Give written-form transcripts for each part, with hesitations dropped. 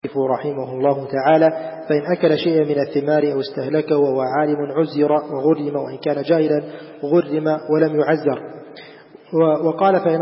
رحمه الله تعالى: فإن أكل شيئا من الثمار أو استهلكه وهو عالم عزر وغرم، وإن كان جاهلا غرم ولم يعزر. وقال: فإن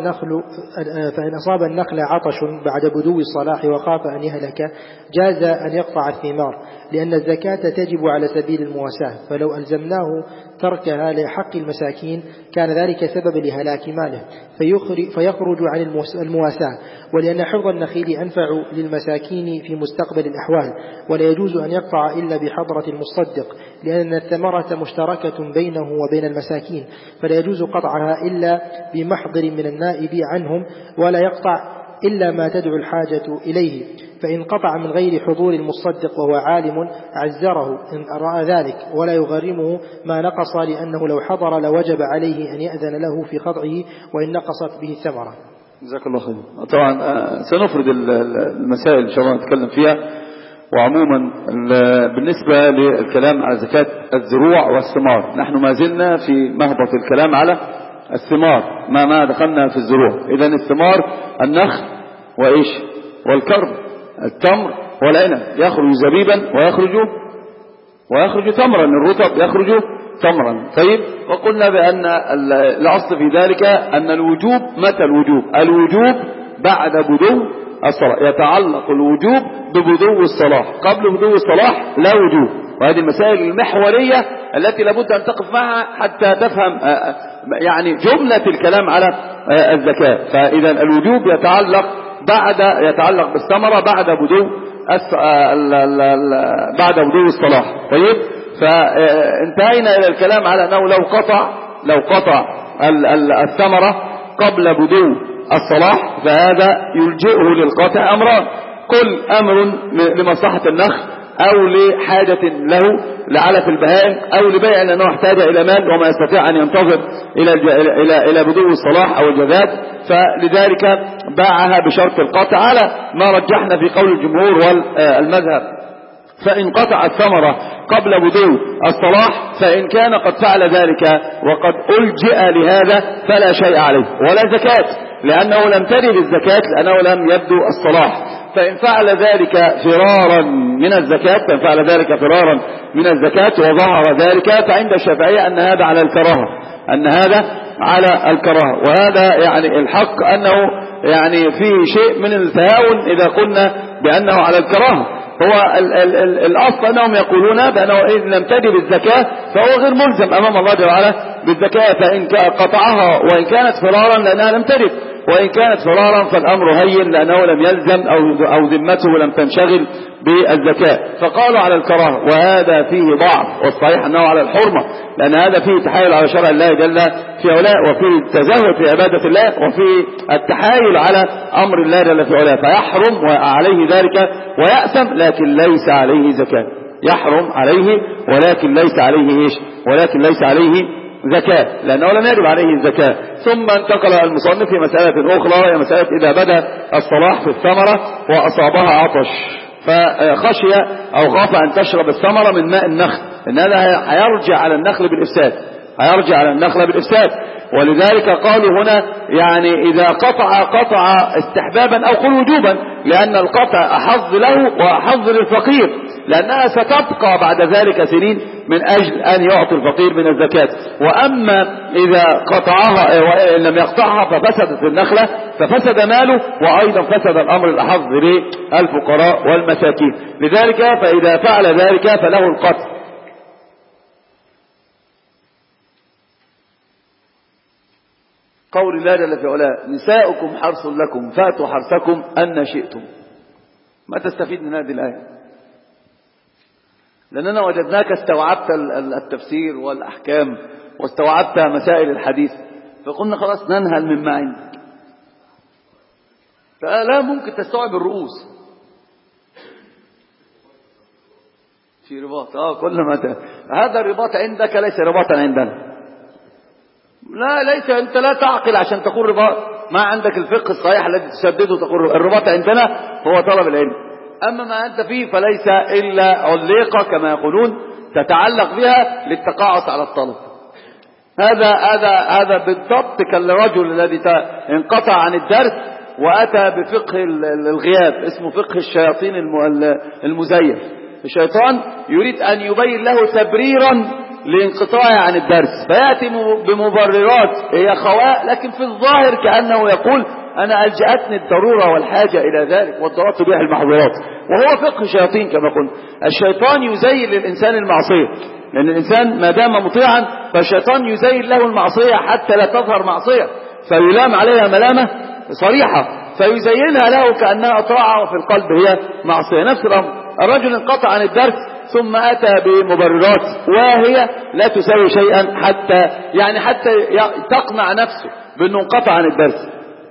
أصاب النخل عطش بعد بدو الصلاح وخاف أن يهلك جاز أن يقطع الثمار، لأن الزكاة تجب على سبيل المواساة، فلو ألزمناه تركها لحق المساكين كان ذلك سبب لهلاك ماله فيخرج عن المواساة، ولأن حفظ النخيل أنفع للمساكين في مستقبل الأحوال، ولا يجوز أن يقطع إلا بحضرة المصدق، لأن الثمرة مشتركة بينه وبين المساكين، فلا يجوز قطعها إلا بمحضر من النائب عنهم، ولا يقطع إلا ما تدعو الحاجة إليه. فإن قطع من غير حضور المصدق وهو عالم عزره إن رأى ذلك، ولا يغرمه ما نقص، لأنه لو حضر لوجب عليه أن يأذن له في خضعه وإن نقصت به الثمرة. جزاك الله خير. طبعا سنفرد المسائل إن شاء الله نتكلم فيها. وعموما بالنسبة للكلام على زكاة الزروع والثمار، نحن ما زلنا في مهبط الكلام على الثمار، ما دخلنا في الزروع. إذن الثمار النخل وإيش والكرم، التمر والعنب، يخرج زبيبا ويخرج تمرا، الرطب يخرج تمرا. طيب، وقلنا بأن الأصل في ذلك أن الوجوب، متى الوجوب بعد بدو الصلاح، يتعلق الوجوب ببدو الصلاح، قبل بدو الصلاح لا وجوب. وهذه المسائل المحورية التي لابد أن تقف معها حتى تفهم يعني جملة الكلام على الزكاة. فإذا الوجوب يتعلق بالثمرة بعد بدو الصلاح. طيب، فانتهينا إلى الكلام على أنه لو قطع الثمرة قبل بدو الصلاح فهذا يلجئه للقطع أمران: كل أمر لمصلحة النخل، أو لحاجة له لعلف البهائم، أو لبيع لأنه احتاج إلى مال وما يستطيع أن ينتظر إلى بدو الصلاح أو الجذاذ، فلذلك باعها بشرط القطع على ما رجحنا في قول الجمهور والمذهب. فإن قطع الثمرة قبل بدو الصلاح فإن كان قد فعل ذلك وقد ألجئ لهذا فلا شيء عليه ولا زكاة، لأنه لم ترد الزكاة، لأنه لم يبدو الصلاح. فإن فعل ذلك فرارا من الزكاة وظهر ذلك، فعند الشافعية أن هذا على الكراهة. وهذا يعني الحق أنه يعني فيه شيء من التهاون إذا قلنا بأنه على الكراهة. هو الأصل أنهم يقولون بأنه إن لم تجب الزكاة فهو غير ملزم أمام الله جل وعلا بالزكاة، فإن قطعها وإن كانت فرارا لأنها لم تجب، وإن كانت فرارا فالأمر هين لأنه لم يلزم أو ذمته لم تنشغل بالزكاة، فقالوا على الكراهة. وهذا فيه ضعف، والصحيح أنه على الحرمة، لأن هذا فيه تحايل على شرع الله جل في علاه، وفيه التزهد في عبادة الله، وفيه التحايل على أمر الله جل في علاه، فيحرم وعليه ذلك ويأثم، لكن ليس عليه زكاة. يحرم عليه ولكن ليس عليه زكاة، لأنه لم يجب عليه الزكاة. ثم انتقل المصنف في مسألة أخرى، هي مسألة إذا بدأ الصلاح في الثمرة وأصابها عطش فخشي أو خاف أن تشرب الثمرة من ماء النخل، إن هذا هيرجع على النخل بالإفساد. ولذلك قالوا هنا يعني إذا قطع استحبابا أو قل وجوبا، لأن القطع أحظ له وأحظ للفقير، لأنها ستبقى بعد ذلك سنين من أجل أن يعطي الفقير من الزكاة. وأما إذا قطعها وإن لم يقطعها ففسدت النخلة، ففسد ماله، وأيضا فسد الأمر الأحظ للفقراء والمساكين. لذلك فإذا فعل ذلك فله القطع. قول الله جل في علاه: نساؤكم حرث لكم فأتوا حرثكم أن شئتم. ما تستفيد من هذه الآية؟ لأننا وجدناك استوعبت التفسير والأحكام واستوعبت مسائل الحديث، فقلنا خلاص ننهل مما عندك، فلا ممكن تستوعب الرؤوس في رباط. كل ما هذا الرباط عندك ليس رباطا عندنا. لا، ليس، أنت لا تعقل عشان تقول رباط، ما عندك الفقه الصحيح الذي تسدده تقول الرباط عندنا هو طلب العلم. أما ما أنت فيه فليس إلا عليقة كما يقولون تتعلق بها للتقاعس على الطلب. هذا بالضبط كالرجل الذي انقطع عن الدرس وأتى بفقه الغياب، اسمه فقه الشياطين المزيف. الشيطان يريد أن يبين له تبريرا لانقطاعه عن الدرس، فيأتي بمبررات هي خواء، لكن في الظاهر كأنه يقول أنا ألجأتني الضرورة والحاجة إلى ذلك، والضرورة تبيح المحظورات. وهو فقه الشياطين كما قلنا. الشيطان يزين للإنسان المعصية، لأن الإنسان ما دام مطيعا فالشيطان يزين له المعصية حتى لا تظهر معصية، فيلام عليها ملامة صريحة، فيزينها له كأنها طاعة وفي القلب هي معصية. نفس الأمر، الرجل انقطع عن الدرس ثم أتى بمبررات وهي لا تساوي شيئا حتى تقنع نفسه بأنه انقطع عن الدرس.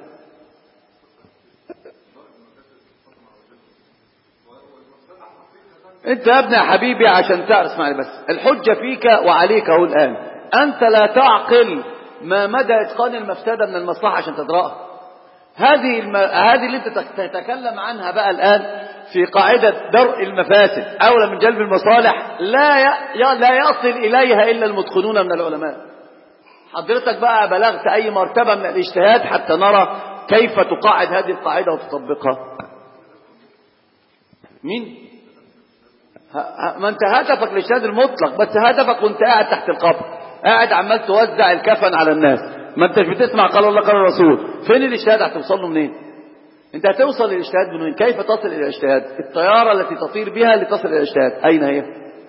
انت يا ابني يا حبيبي عشان تعرف، اسمعني بس، الحجة فيك وعليك اهو الآن. انت لا تعقل ما مدى اتقان المفسدة من المصلحة عشان تدرأها. هذه اللي انت تتكلم عنها بقى الآن في قاعدة درء المفاسد أولى من جلب المصالح لا يصل إليها إلا المتقنون من العلماء. حضرتك بقى بلغت أي مرتبة من الاجتهاد حتى نرى كيف تقاعد هذه القاعدة وتطبقها؟ مين؟ ما انت هدفك الاجتهاد المطلق، بس هدفك وانت قاعد تحت القبر، قاعد عمال توزع الكفن على الناس، ما انتش بتسمع قال الله قال الرسول. فين الاجتهاد؟ هتوصل له منين؟ انت هتوصل للاجتهاد منين؟ كيف تصل الى الاجتهاد؟ الطيارة التي تطير بها لتصل الى الاجتهاد اين هي؟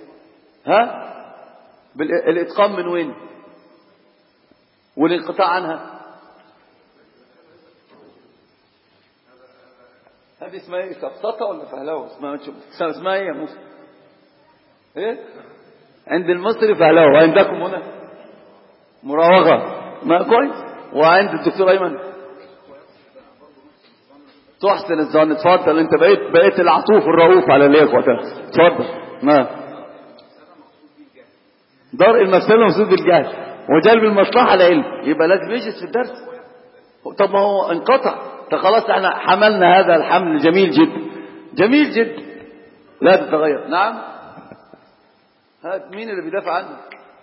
الاتقان من وين؟ والانقطاع عنها هذه اسمها ايه؟ سقطة ولا فهلوه؟ اسمها ايه يا موسى؟ ايه؟ عند المصري فهلوه، وعندكم هنا مراوغة. ما كويس. وعند الدكتور ايمن تحسن الظن. اتفضل، انت بقيت العطوف الرؤوف على الاخوة. اتفضل. ما درء المفسدة مقصود بالجهل وجلب المصلحة العلم، يبقى لازم يجلس في الدرس. طب ما هو انقطع، خلاص احنا حملنا هذا الحمل جميل جدا، جميل جدا، لا تتغير. نعم. هات مين اللي بيدافع عنك؟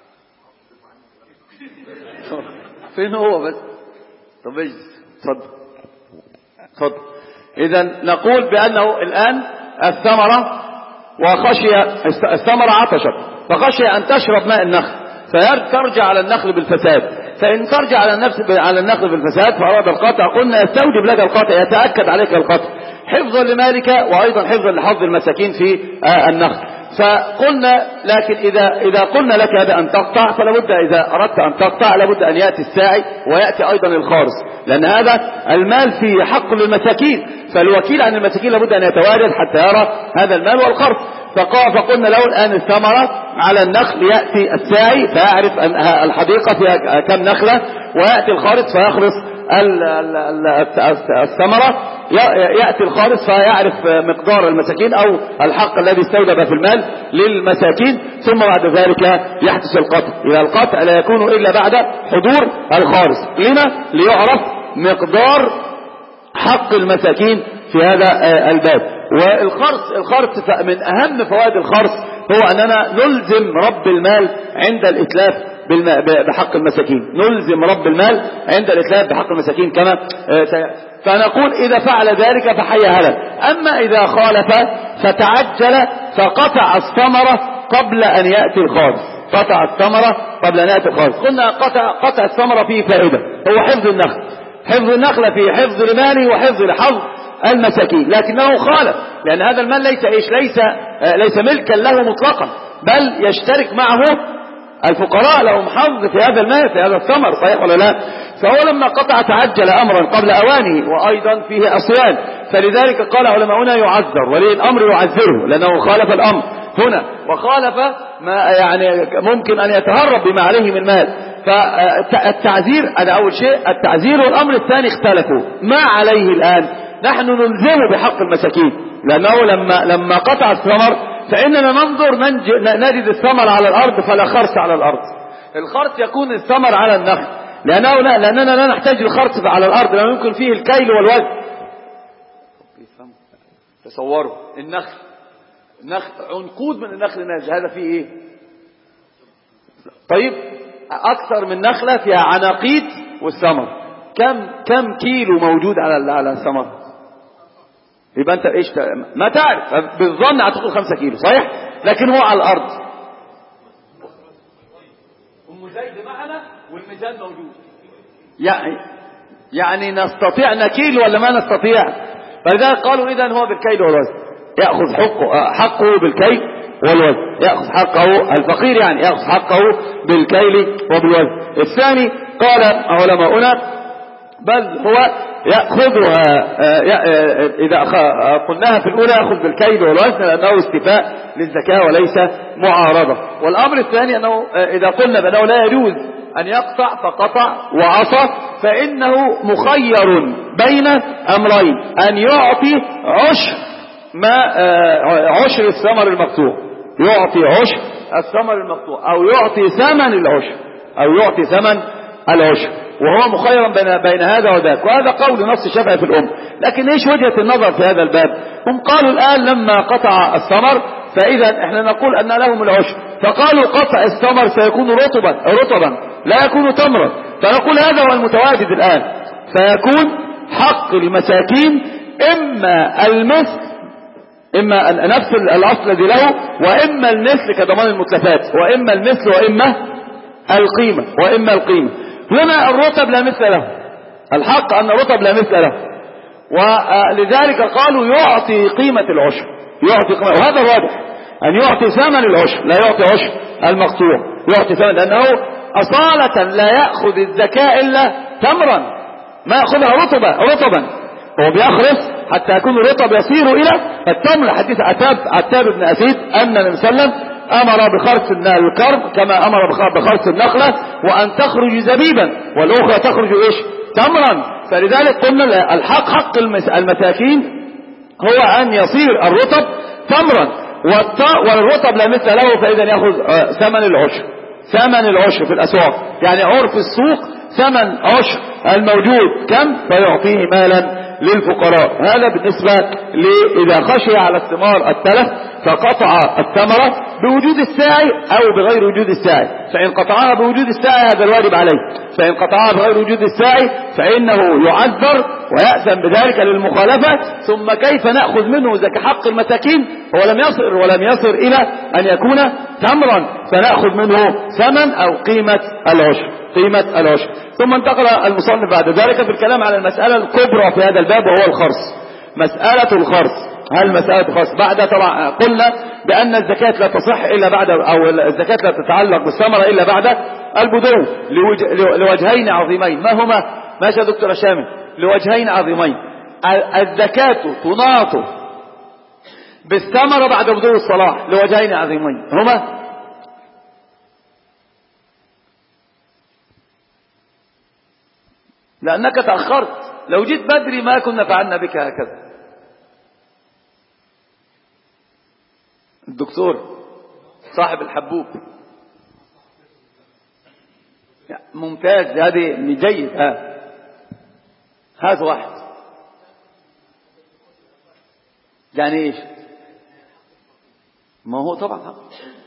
فين هو بس؟ طب اجلس. اتفضل. اذا نقول بانه الان الثمرة عطشت فخشي ان تشرب ماء النخل فترجع على النخل بالفساد، فان ترجع على النخل بالفساد فاراد القطع، قلنا يستوجب لك القطع، يتأكد عليك القطع حفظا لمالك وايضا حفظا لحظ المساكين في النخل. فقلنا لكن إذا قلنا لك هذا أن تقطع، فلابد إذا أردت أن تقطع لابد أن يأتي الساعي ويأتي أيضا الخارص، لأن هذا المال فيه حق للمساكين، فالوكيل عن المساكين لابد أن يتوارد حتى يرى هذا المال والخرص. فقلنا له الآن الثمرة على النخل، يأتي الساعي فيعرف أن الحديقة فيها كم نخلة، ويأتي الخارص فيخرص الثمرة، يأتي الخارص فيعرف مقدار المساكين أو الحق الذي استوجب في المال للمساكين، ثم بعد ذلك يحدث القطع. إذا القطع لا يكون إلا بعد حضور الخارص. لما؟ ليعرف مقدار حق المساكين في هذا الباب. والخرص من أهم فوائد الخرص هو أننا نلزم رب المال عند الإتلاف بحق المساكين، نلزم رب المال عند الإتلاف بحق المساكين كما فنقول إذا فعل ذلك فحي هلك. أما إذا خالف فتعجل فقطع الثمرة قبل أن يأتي الخارص، قطع الثمرة قبل أن يأتي الخارص. قلنا قطع الثمرة فيه فائدة، هو حفظ النخل، حفظ النخل فيه حفظ لماله وحفظ لحظ المساكين، لكنه خالف لأن هذا المال ليس ملكا له مطلقا، بل يشترك معه الفقراء، لهم حظ في هذا المال، في هذا الثمر، صحيح ولا لا؟ فهو لما قطع تعجل أمرا قبل أوانه، وأيضا فيه أصيان، فلذلك قال علماؤنا يعذر، ولي الأمر يعذره لأنه خالف الأمر هنا، وخالف ما ممكن أن يتهرب بما عليه من مال. فالتعذير هذا أول شيء، التعذير. والأمر الثاني اختلفوا ما عليه الآن، نحن نلزمه بحق المساكين، لأنه لما قطع الثمر فإننا ننظر نجد الثمر على الأرض فلا خرص على الأرض. الخرص يكون الثمر على النخل، لأننا لا نحتاج الخرص على الأرض، لأنه يمكن فيه الكيل والوزن. تصوروا النخل عنقود من النخل ناجح، هذا فيه ايه؟ طيب أكثر من نخلة فيها عناقيد والثمر، كم كيلو موجود على الثمر؟ يبقى انت ايش ما تعرف، بالظن هتاخد 5 كيلو صحيح، لكن هو على الارض. ام زيد معنا والميزان موجود، يعني نستطيع نكيل ولا ما نستطيع؟ فلذلك قالوا اذا هو بالكيل والوزن، ياخذ حقه بالكيل والوزن، ياخذ حقه الفقير، يعني ياخذ حقه بالكيل وبالوزن. الثاني قال علماؤنا بل هو يأخذها إذا قلناها في الأولى يأخذ بالكيل والوزن لأنه استيفاء للزكاة وليس معارضة. والأمر الثاني أنه إذا قلنا بأنه لا يجوز أن يقطع فقطع وعصى، فإنه مخير بين أمرين: أن يعطي عشر الثمر المقطوع، يعطي عشر الثمر المقطوع، أو يعطي ثمن العشر، وهو مخيرا بين هذا وذاك. وهذا قول نص الشافعي في الأم. لكن ايش وجهة النظر في هذا الباب؟ هم قالوا الآن لما قطع الثمر فإذا احنا نقول أن لهم العشر، فقالوا قطع الثمر سيكون رطبا لا يكون تمرا، فنقول هذا هو المتواجد الآن، فيكون حق المساكين إما المثل، إما نفس الأصل الذي له، وإما المثل كضمان المتلفات، وإما المثل وإما القيمة. هنا الرطب لا مثل له، الحق أن الرطب لا مثل له، ولذلك قالوا يعطي قيمة العشر، وهذا الواضح أن يعطي ثمن العشر، لا يعطي عشر المقطوع، يعطي ثمن، لأنه أصالة لا يأخذ الزكاة إلا تمرا، ما يأخذها رطبا، هو بيخرس حتى يكون الرطب يصير إلى التمر. حديث عتاب بن أسيد أن النبي صلى الله عليه وسلم أمر بخرس الكرم كما أمر بخرس النخلة، وأن تخرج زبيبا والأخرى تخرج إيش؟ تمرا. فلذلك قلنا الحق حق المساكين هو أن يصير الرطب تمرا، والرطب لا مثل له، فإذا يأخذ ثمن العشر في الأسواق، يعني عرف السوق ثمن عشر الموجود كم، فيعطيه مالا للفقراء. هذا بالنسبة إذا خشي على الثمار التلف فقطع الثمرة بوجود الساعي أو بغير وجود الساعي، فإن قطعها بوجود الساعي هذا الواجب عليه، فإن قطعها بغير وجود الساعي فإنه يعذر ويأثم بذلك للمخالفة. ثم كيف نأخذ منه زكاة حق المساكين؟ هو ولم يصل إلى أن يكون تمرا، فنأخذ منه ثمن أو قيمة العشر. ثم انتقل المصنف بعد ذلك في الكلام على المسألة الكبرى في هذا الباب، وهو الخرص. مسألة الخرص، هل مسألة الخرص بعد طبعا قلنا بأن الزكاة لا تصح إلا بعد، أو الزكاة لا تتعلق بالثمرة إلا بعد البدو لوجهين عظيمين. ما هما؟ ماشي يا دكتور شامل؟ لوجهين عظيمين. الزكاة تناط بالثمرة بعد بدو الصلاح لوجهين عظيمين، هما لأنك تأخرت، لو جيت بدري ما كنا فعلنا بك هكذا. الدكتور صاحب الحبوب ممتاز، هذه جيد. هذا واحد يعني ايش؟ ما هو طبعا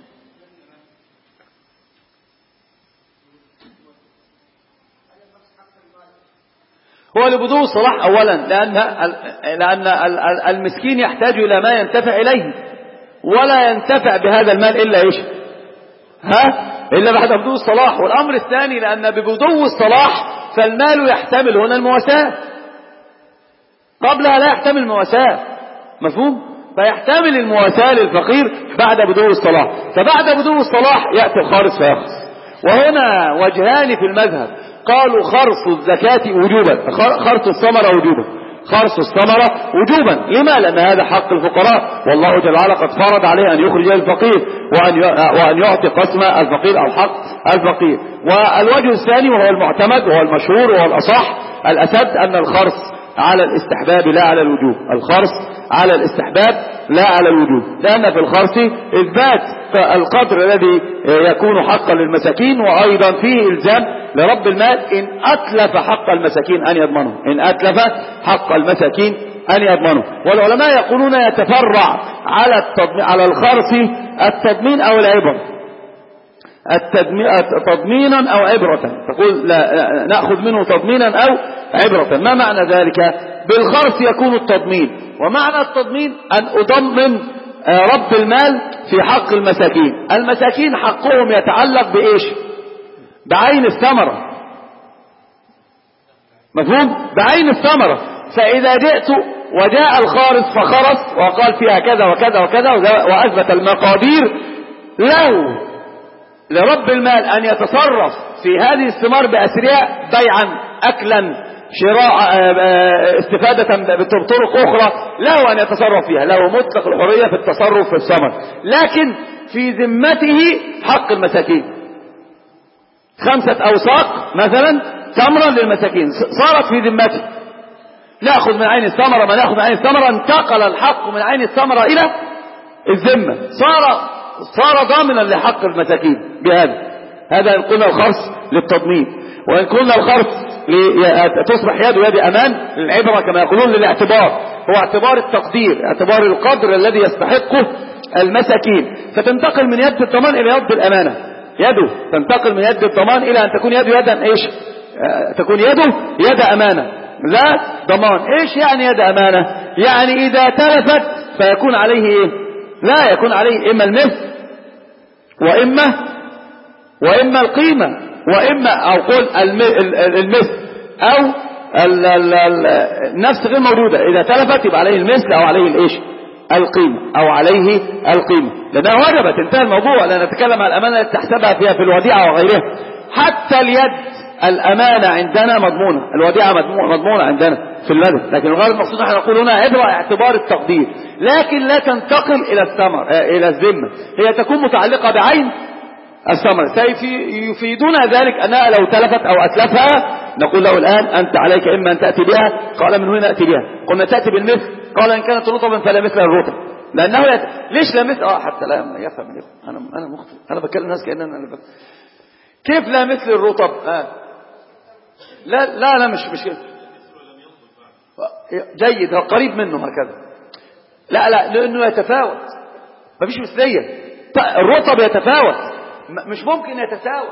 هو لبدو الصلاح أولا، لأن المسكين يحتاج إلى ما ينتفع إليه، ولا ينتفع بهذا المال إلا إيش؟ إلا بعد بدو الصلاح. والأمر الثاني لأن ببدو الصلاح فالمال يحتمل هنا المواساة، قبلها لا يحتمل المواساة، مفهوم؟ فيحتمل المواساة للفقير بعد بدو الصلاح، فبعد بدو الصلاح يأتي الخارص فيخرص. وهنا وجهان في المذهب، قالوا خرص الزكاة وجوبا، خرص الثمرة وجوبا. لما؟ لأن هذا حق الفقراء، والله جل وعلا قد فرض عليه أن يخرج الفقير وأن يعطي قسم الفقير أو حق الفقير. والوجه الثاني وهو المعتمد وهو المشهور وهو الأصح الأسد أن الخرص على الاستحباب لا على الوجوب، الخرص على الاستحباب لا على الوجوب، لأن في الخرص إثبات القدر الذي يكون حقا للمساكين، وأيضا فيه إلزام لرب المال إن أتلف حق المساكين أن يضمنه. والعلماء يقولون يتفرع على الخرص التضمين أو العبر. تضمينا أو عبرة، تقول لا نأخذ منه تضمينا أو عبرة. ما معنى ذلك؟ بالخرص يكون التضمين، ومعنى التضمين أن أضمن رب المال في حق المساكين. المساكين حقهم يتعلق بإيش؟ بعين الثمرة، مفهوم؟ بعين الثمرة. فإذا جئت وجاء الخارص فخرص وقال فيها كذا وكذا وكذا وأثبت المقادير، له لرب المال أن يتصرف في هذه الثمار بأسرها، بيعا، أكلا، شراء، استفادة بطرق أخرى، له أن يتصرف فيها، له مطلق الحرية في التصرف في الثمر، لكن في ذمته حق المساكين. 5 أوساق مثلا تمرا للمساكين صارت في ذمته، نأخذ من عين الثمرة ما نأخذ من عين الثمرة، انتقل الحق من عين الثمرة إلى الذمة، صار ضامنا لحق المساكين هذا إن قلنا الخرص للتضمين. وإن قلنا الخرص تصبح يد أمان للعبرة كما يقولون، للاعتبار، هو اعتبار التقدير، اعتبار القدر الذي يستحقه المساكين، فتنتقل من يد الضمان إلى يد الأمانة. يده تنتقل من يد الضمان إلى أن تكون يده يدا إيش؟ تكون يده يد أمانة لا ضمان. إيش يعني يد أمانة؟ يعني إذا تلفت فيكون عليه إيه؟ لا يكون عليه إما المثل وإما القيمة، وإما أو قول المثل أو النفس غير موجودة. إذا تلفت يبقى عليه المثل أو عليه الإيش؟ القيمة أو عليه القيمة، لأنها وجبت، انتهى الموضوع. لا نتكلم عن الأمانة التي تحسبها فيها في الوديعة وغيرها. حتى اليد الأمانة عندنا مضمونة، الوديعة مضمونة عندنا في المذهب، لكن الغرض المقصود نحن نقول هنا عبرة اعتبار التقدير، لكن لا تنتقل إلى الثمر إلى الذمة، هي تكون متعلقة بعين الثمر. يفيدون ذلك أنها لو تلفت أو أتلفها نقول له الآن أنت عليك إما أن تأتي بها، قال من هنا نأتي بها، قلنا تأتي بالمثل، قال إن كانت رطبا فلا مثل الرطب، لأنه ليش لا مثل؟ حتى لا يفهم أنا مخطئ، أنا بكلم الناس كأننا أنا كيف لا مثل الرطب؟ لا مش كده، جيد، هو قريب منه هكذا. لا لأنه يتفاوت، ما فيش مثلية. الرطب يتفاوت، مش ممكن يتساوى،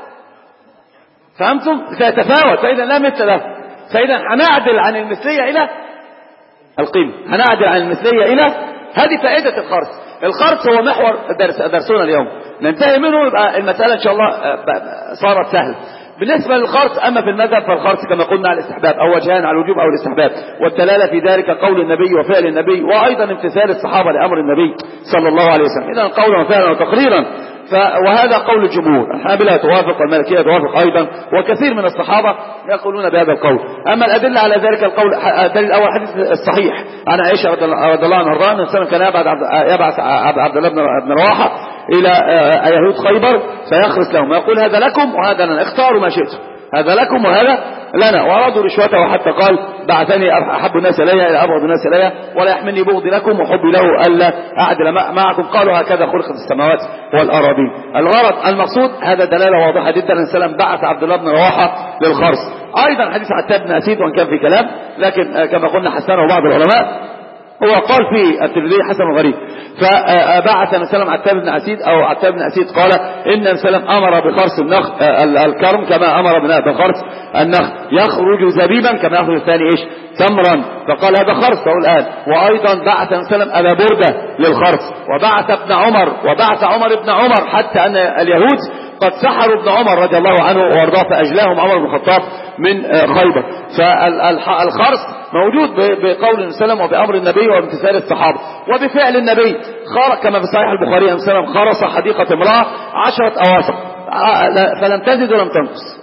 فهمتم؟ سيتفاوت، فإذا لا مثل له، فإذا هنعدل عن المثلية إلى القيمة، هنعدل عن المثلية إلى هذه فائدة الخرص. الخرص هو محور درسنا اليوم، ننتهي منه يبقى المسألة إن شاء الله صارت سهلة. بالنسبة للخرص، أما في المذهب فالخرص كما قلنا على الاستحباب، أو وجهان على الوجوب أو الاستحباب، والدلالة في ذلك قول النبي وفعل النبي، وأيضا امتثال الصحابة لأمر النبي صلى الله عليه وسلم، إذا قولا وفعلا وتقريرا. وهذا قول الجمهور، الحنابلة توافق والمالكية توافق أيضا، وكثير من الصحابة يقولون بهذا القول. أما الأدلة على ذلك القول، الدليل الأول حديث الصحيح عن عائشة رضي الله عنها الرضا، النبي كان يبعث عبد الله بن رواحة إلى يهود خيبر فيخرس لهم، يقول هذا لكم وهذا لنا، اختاروا ما شئتم، هذا لكم وهذا لنا. وأرادوا رشوته، وحتى قال بعثني أحب الناس إلي إلى أبغض الناس إلي، ولا يحملني بغضي لكم وحبي له ألا أعدل معكم، قالوا هكذا خلقت السماوات والأراضين. الغرض المقصود هذا دلالة واضحة جدا أن السلام بعث عبد الله بن رواحة للخرص. أيضا حديث عتاب بن أسيد، وان كان في كلام لكن كما قلنا حسنه بعض العلماء، هو قال في الترمذي حسن غريب، فبعث النبي صلى الله عليه وسلم عتاب بن أسيد، أو عتاب بن أسيد قال إن النبي صلى الله عليه وسلم أمر بخرص الكرم كما أمر بخرص النخل، يخرج زبيبا كما يخرج الثاني إيش؟ تمرا، فقال هذا خرص الآن. وأيضا بعث النبي صلى الله عليه وسلم أبا بردة للخرص، وبعث ابن عمر، وبعث عمر ابن عمر، حتى أن اليهود قد سحروا ابن عمر رضي الله عنه وارضاه، فأجلاهم عمر بن الخطاب من خيبر. فالخرص موجود بقول النبي صلى الله عليه وسلم وبأمر النبي وبامتثال الصحابة وبفعل النبي. كما في صحيح البخاري النبي صلى الله عليه وسلم خرص حديقة امرأة 10 أواسق فلم تزد ولم تنقص.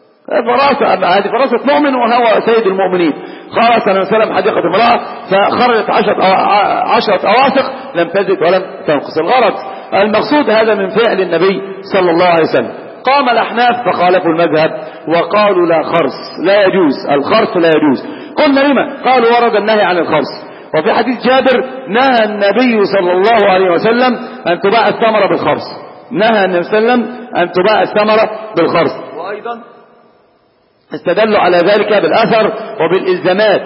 هذه فراسة مؤمن وهو سيد المؤمنين. خرص النبي صلى الله عليه وسلم حديقة امرأة فخرجت 10 أواسق لم تزد ولم تنقص. الغرض المقصود هذا من فعل النبي صلى الله عليه وسلم. قام الأحناف فخالفوا المذهب وقالوا لا خرص، لا يجوز الخرص، لا يجوز. قلنا لما؟ قالوا ورد النهي عن الخرص، وفي حديث جابر نهى النبي صلى الله عليه وسلم أن تباع الثمرة بالخرص، نهى النبي صلى الله عليه وسلم أن تباع الثمرة بالخرص. وأيضا استدلوا على ذلك بالأثر وبالإلزامات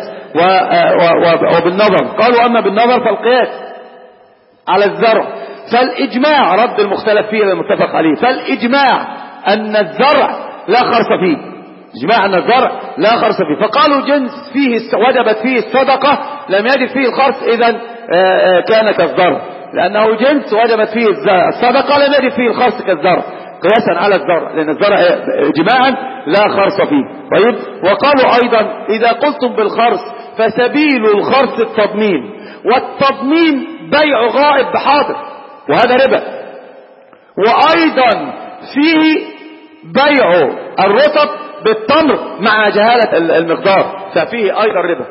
وبالنظر. قالوا أما بالنظر فالقياس على الزرع، فالإجماع رد المختلف فيه المتفق عليه، فالإجماع أن الزرع لا خرص فيه، إجماع أن الزرع لا خرص فيه. فقالوا جنس فيه وجبت فيه الصدقة لم يجب فيه الخرص، إذا كان كالزرع، لأنه جنس وجبت فيه الصدقة لم يجب فيه الخرص كالزرع، قياسا على الزرع، لأن الزرع إجماعا لا خرص فيه. طيب، وقالوا أيضا إذا قلتم بالخرص فسبيل الخرص التضمين، والتضمين بيع غائب بحاضر، وهذا ربا. وأيضا فيه بيع الرطب بالتمر مع جهالة المقدار، ففيه أيضا ربا.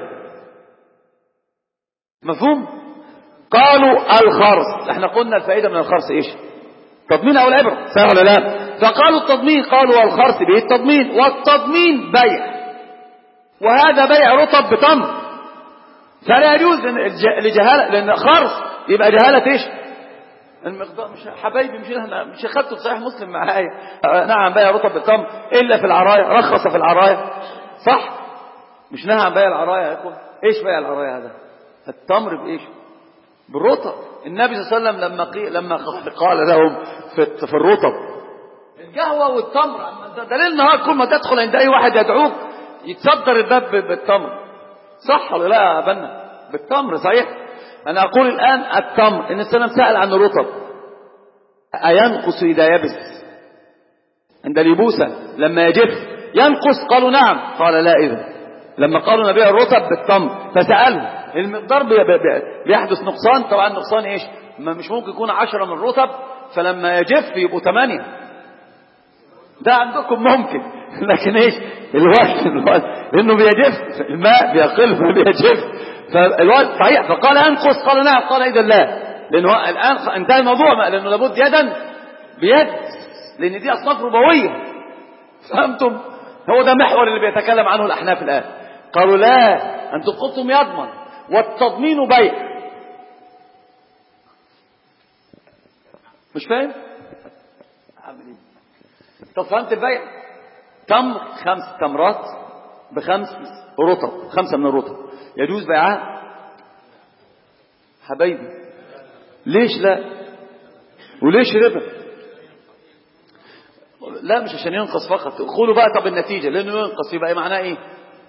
مفهوم؟ قالوا الخرص، احنا قلنا الفائدة من الخرص ايش؟ تضمين او العبرة، صحيح ولا لا؟ فقالوا التضمين، قالوا والخرص به التضمين، والتضمين بيع، وهذا بيع رطب بتمر، فلا يجوز لجهالة، لان خرص يبقى جهالة ايش؟ المقدار. مش حبايبي، مش اخدته في صحيح مسلم معايا؟ نعم بيع رطب بالتمر الا في العرايا، رخص في العرايا، صح؟ مش نهى عن بيع العرايا يا اخوان. ايش بيع العرايا هذا؟ التمر بايش؟ بالرطب. النبي صلى الله عليه وسلم لما قال لهم في الرطب القهوة والتمر، ده ليل نهار كل ما تدخل عند اي واحد يدعوك يتصدر الباب بالتمر، صح ولا لا يا بنا؟ بالتمر، صحيح. انا اقول الان التمر، ان السلام سأل عن الرطب اينقص اذا يبس عند اليبوسة لما يجف ينقص؟ قالوا نعم. قال لا. اذا لما قالوا نبيع الرطب بالتمر فسألوا المقدار بيحدث نقصان، طبعا نقصان ايش؟ مش ممكن يكون 10 من الرطب فلما يجف يبقوا 8، ده عندكم ممكن، لكن ايش الوزن لانه بيجف، الماء بيقل فبيجف، فالوزن صحيح. فقال انقص؟ قال نعم. قال اذا لا، لانه الان انتهى الموضوع، لانه لابد يدا بيد، لان دي اصناف ربويه، فهمتم؟ هو ده محور اللي بيتكلم عنه الاحناف الان. قالوا لا، انتم قلتم يضمن، والتضمين بيع. مش فاهم؟ طب فهمت البيع؟ تمر 5 تمرات ب5 رطب، 5 من الرطب، يجوز بيعها؟ حبايبي ليش لا؟ وليش ربا؟ لا مش عشان ينقص فقط. قولوا بقى طب النتيجة، لانه ينقص يبقى ايه معناه؟ ايه؟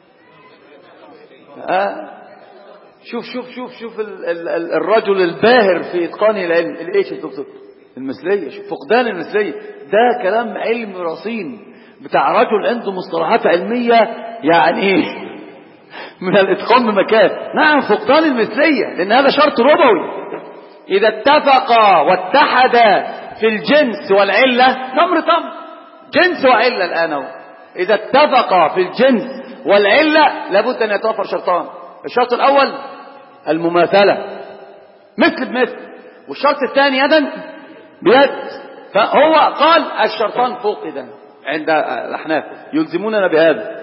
شوف الرجل الباهر في اتقانه العلم، الايش يا دكتور؟ المثلية. شوف فقدان المثلية، ده كلام علم رصين بتاع رجل عنده مصطلحات علمية يعني من الاتقان بمكان. نعم فقدان المثلية، لان هذا شرط ربوي. اذا اتفقا واتحدا في الجنس والعلة، تمر جنس وعلة الان اهو، اذا اتفقا في الجنس والعلة لابد ان يتوفر شرطان. الشرط الاول المماثلة مثل بمثل، والشرط الثاني يدا بيد. فهو قال الشرطان فقدا عند الاحناف، يلزموننا بهذا.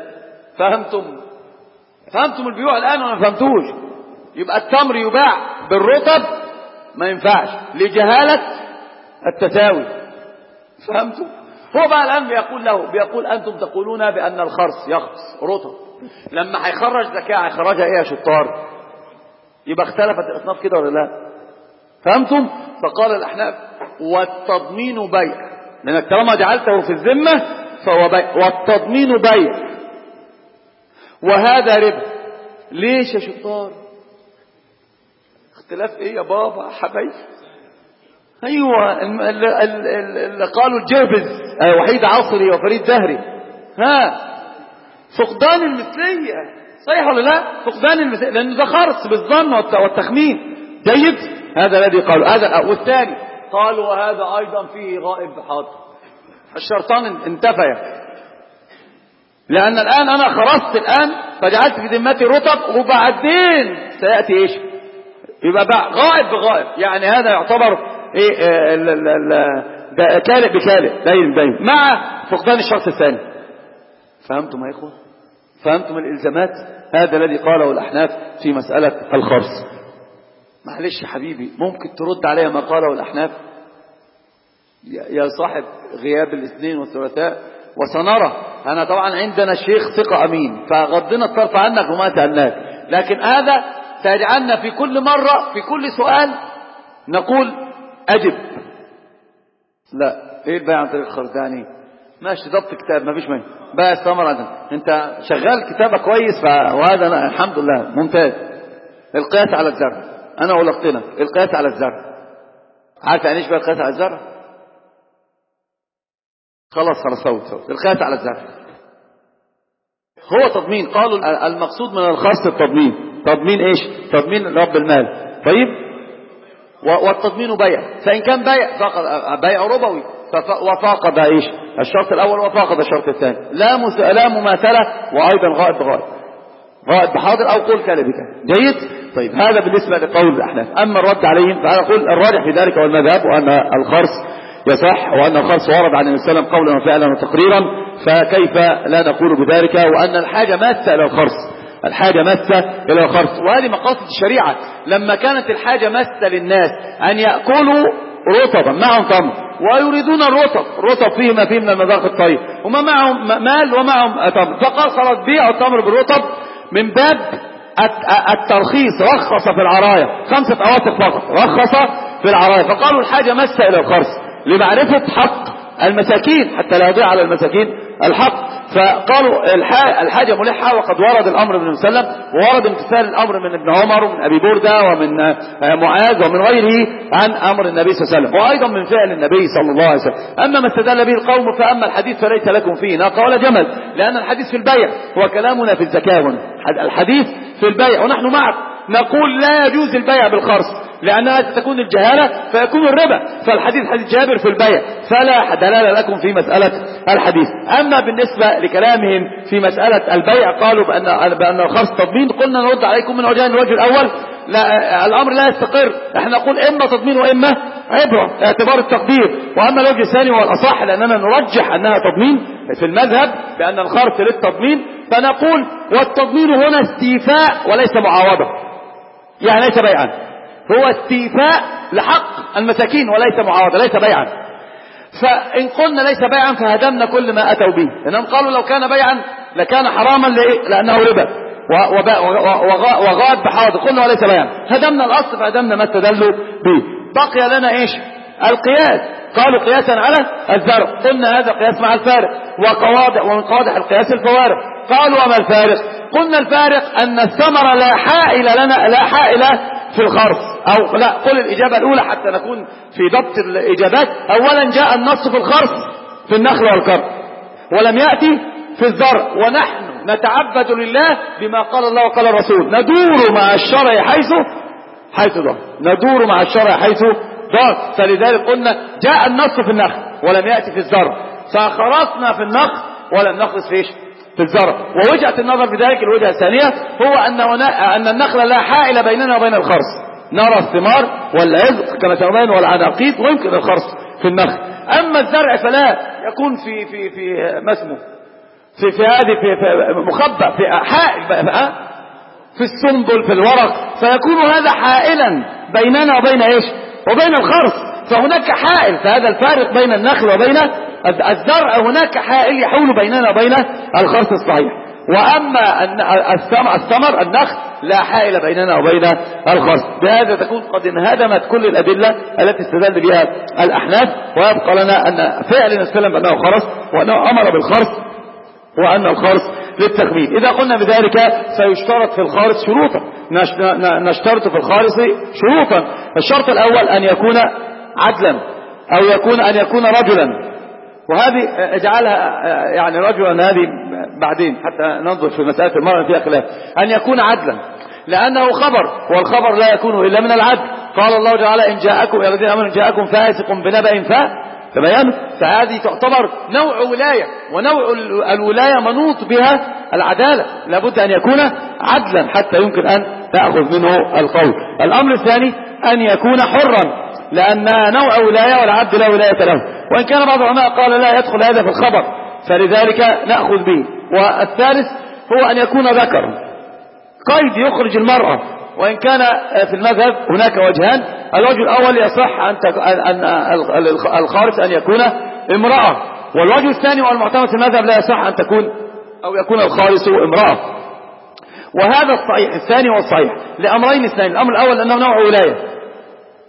فهمتم البيوع الان ولا ما فهمتوش؟ يبقى التمر يباع بالرطب ما ينفعش لجهالة التساوي، فهمتم؟ هو بقى الان بيقول انتم تقولون بان الخرص يخرص رطب، لما هيخرج زكاة هيخرجها ايه يا شطار؟ يبقى اختلفت الاصناف كده ولا لا؟ فهمتم؟ فقال الاحناف والتضمين بيع، لانك طالما جعلته في الذمة فهو بيع، والتضمين بيع، وهذا ربا. ليش يا شطار؟ اختلاف ايه يا بابا حبايبي؟ ايوه اللي قالوا الجربز وحيد عصري وفريد دهري، فقدان المثلية، صحيح ولا لا؟ فقدان المثلية، لأنه ده خرص بالظن والتخمين. جيد، هذا الذي قالوا. هذا والثاني قالوا وهذا أيضا فيه غائب بحاضر. الشرطان انتفيا، لأن الآن أنا خرصت الآن فجعلت في ذمتي رطب، وبعدين سيأتي إيش؟ يبقى غائب بغائب، يعني هذا يعتبر إيه؟ كالئ بكالئ، دين مع فقدان الشرط الثاني. فهمتم يا إخوة؟ فهمتم الإلزامات؟ هذا الذي قاله الأحناف في مسألة الخرص. معلش يا حبيبي، ممكن ترد عليها ما قاله الأحناف يا صاحب غياب الاثنين والثلاثاء؟ وسنرى. أنا طبعا عندنا الشيخ ثقة أمين، فغضنا الطرف عنك وما سألناك، لكن هذا سيجعلنا في كل مرة في كل سؤال نقول أجب. لا، إيه البيع عن طريق الخرداني؟ ماشي ضبط كتاب ما فيش مانع. بقى الثمرة انت شغال كتابة كويس وهذا الحمد لله ممتاز. القياس على الزرع، انا قلت لك القياس على الزرع. عارف يعني ايش بقى القياس على الزرع؟ خلاص صوت القياس على الزرع هو تضمين. قالوا المقصود من الخاص التضمين. تضمين ايش؟ تضمين رب المال. طيب والتضمين بيع، فإن كان بيع ربوي وفاقد ايش؟ الشرط الأول وفاقد الشرط الثاني، لا مماثلة، وأيضا غائب بحاضر أو قول كان بك. جيد. طيب هذا بالنسبة لقول الأحناف. أما الرد عليهم فأنا أقول الراجح في ذلك والمذهب وأن الخرص يصح، وأن الخرص ورد عن النبي صلى الله عليه وسلم قولا وفعلا وتقريرا، فكيف لا نقول بذلك؟ وأن الحاجة ماسة إلى الخرص، الحاجة ماسة إلى الخرص، وهذه مقاصد الشريعة. لما كانت الحاجة ماسة للناس أن يأكلوا رطبا معهم تمر ويريدون الرطب فيه ما فيه من المذاق الطيب، وما معهم مال ومعهم تمر، فقال خلاص بيعوا التمر بالرطب من باب الترخيص. رخص في العراية 5 أواسق فقط، رخص في العراية. فقالوا الحاجة ماسة إلى الخرص لمعرفة حق المساكين حتى لا يضيع على المساكين الحق. فقالوا الحاجة ملحة، وقد ورد الأمر من صلى الله عليه وسلم، وورد امتثال الأمر من ابن عمر ومن أبي بردة ومن معاذ ومن غيره عن أمر النبي صلى الله عليه وسلم، وأيضا من فعل النبي صلى الله عليه وسلم. أما ما استدل به القوم فأما الحديث فليس لكم فيه ناقة ولا جمل، لأن الحديث في البيع وكلامنا في الزكاة. الحديث في البيع ونحن معك نقول لا يجوز البيع بالخرص، لأنها تكون الجهالة فيكون الربا. فالحديث حديث جابر في البيع، فلا دلالة لكم في مسألة الحديث. أما بالنسبة لكلامهم في مسألة البيع قالوا بأن الخرص تضمين، قلنا نرد عليكم من وجهين. الوجه الأول لا، الأمر لا يستقر، احنا نقول إما تضمين وإما عبرة اعتبار التقدير. وأما الوجه الثاني هو الأصح، لأننا نرجح أنها تضمين في المذهب بأن الخرص للتضمين، فنقول والتضمين هنا استيفاء وليس معاوضة، يعني ليس بيعا، هو استيفاء لحق المساكين وليس معاوضة، ليس بيعا. فإن قلنا ليس بيعا فهدمنا كل ما أتوا به، لأنهم قالوا لو كان بيعا لكان حراما لأنه ربا وغائب بحاضر، قلنا وليس بيعا، هدمنا الأصل فهدمنا ما استدلوا به. بقي لنا إيش؟ القياس. قالوا قياسا على الزرع، قلنا هذا قياس مع الفارق، ومن قواضح القياس الفوارق. قالوا وما الفارق؟ قلنا الفارق أن الثمرة لا حائل لنا، لا حائل في الخرص، أو لا، قل الإجابة الأولى حتى نكون في ضبط الإجابات. أولا جاء النص في الخرص في النخل والكرم، ولم يأتي في الزرع، ونحن نتعبد لله بما قال الله وقال الرسول، ندور مع الشرع حيث ضاق، ندور مع الشرع حيث ضاق. فلذلك قلنا جاء النص في النخل ولم يأتي في الزرع، فخرصنا في النخل ولم نخرص فيش في الزرع. ووجهة النظر في ذلك الوجهة الثانية هو أن النخل لا حائل بيننا وبين الخرص، نرى الثمار والعزق كما تبين والعناقيد، ويمكن الخرص في النخل. أما الزرع فلا يكون في مسمو في هذه في مخبأ في حائل في السنبل في الورق، فيكون هذا حائلا بيننا وبين ايش؟ وبين الخرص. فهناك حائل، فهذا الفارق بين النخل وبين الزرع، هناك حائل يحول بيننا وبين الخرص الصحيح. واما الثمر النخل لا حائل بيننا وبين الخرص. بهذا تكون قد انهدمت كل الادله التي استدل بها الاحناف، ويبقى لنا ان فعل نسلم بانه خرص، وانه امر بالخرص، وأن الخرص للتخمين. إذا قلنا بذلك سيشترط في الخارص شروطا، نشترط في الخارص شروطا. الشرط الأول أن يكون عدلا، أو أن يكون رجلا، وهذه اجعلها يعني رجلا هذه بعدين حتى ننظر في مسألة المرأة فيها خلاف. أن يكون عدلا لأنه خبر، والخبر لا يكون إلا من العدل. قال الله تعالى إن جاءكم يا الذين آمنوا إن جاءكم فاسق بنبأ تبين، فهذه تعتبر نوع ولاية، ونوع الولاية منوط بها العدالة، لابد أن يكون عدلا حتى يمكن أن تأخذ منه القول. الأمر الثاني أن يكون حرا، لأن نوع ولاية والعبد لا ولاية له، وإن كان بعض العلماء قال لا يدخل هذا في الخبر، فلذلك نأخذ به. والثالث هو أن يكون ذكرا، قيد يخرج المرأة، وإن كان في المذهب هناك وجهان. الوجه الأول يصح أن الخارص أن يكون امرأة، والوجه الثاني والمعتمد في المذهب لا يصح أن تكون أو يكون الخارص امرأة. وهذا الصحيح الثاني والصحيح لأمرين اثنين. الأمر الأول أنه نوع ولاية،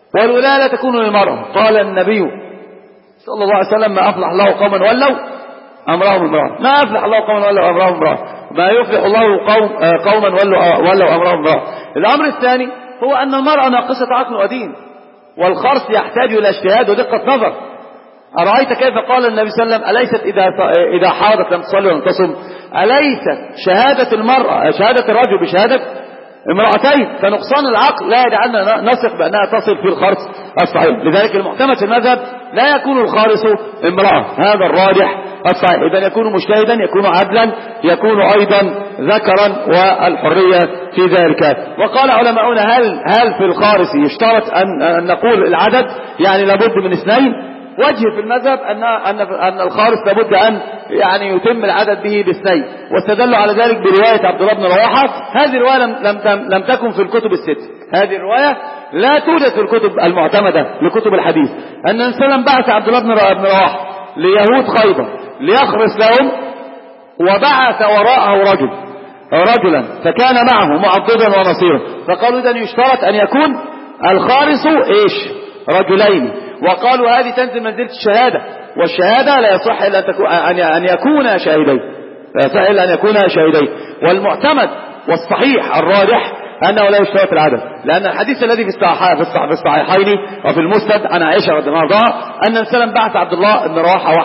والولاية لا تكون للمرأة. قال النبي صلى الله عليه وسلم ما أفلح الله قوما ولوا أمرهم امرأة. ما أفلح الله قوما ولوا أمرهم امرأة، ما يفلح الله قوما ولوا أمرهم امرأة. الأمر الثاني هو أن المرأة ناقصة عقل ودين، والخرس يحتاج إلى اجتهاد ودقة نظر. أرأيت كيف قال النبي صلى الله عليه وسلم: أليست إذا حاضت لم تصلي ولم تصم؟ أليست شهادة المرأة شهادة الرجل بشهادة امرأتين؟ فنقصان العقل لا يجعلنا نثق بأنها تصل في الخرس الصحيح. لذلك المعتمد في المذهب لا يكون الخارس امرأة، هذا الراجح الصحيح. إذا يكون مجتهدا، يكون عدلا، يكون أيضا ذكرا، والحرية في ذلك. وقال علماؤنا: هل في الخارس يشترط أن نقول العدد، يعني لابد من 2؟ وجه في المذهب أن الخارس لابد أن يعني يتم العدد به ب2، واستدلوا على ذلك برواية عبد الله بن رواحة. هذه الرواية لم تكن في الكتب الست، هذه الرواية لا توجد في الكتب المعتمدة لكتب الحديث. أن النبي صلى الله عليه وسلم بعث عبد الله بن رواحة ليهود خيبر ليخرس لهم، وبعث وراءه رجلا فكان معه معضدا ونصيرا، فقالوا إذن يشترط أن يكون الخارس رجلين. وقالوا هذه تنزل منزلة الشهادة، والشهادة لا يصح إلا أن يكون شاهدين، لا يصح إلا أن يكون شاهدين. والمعتمد والصحيح الراجح أنه لا يشترط العدد، لأن الحديث الذي في الصحيحين وفي المسند عن عائشة رضي الله عنها أن النبي بعث عبد الله بن رواحة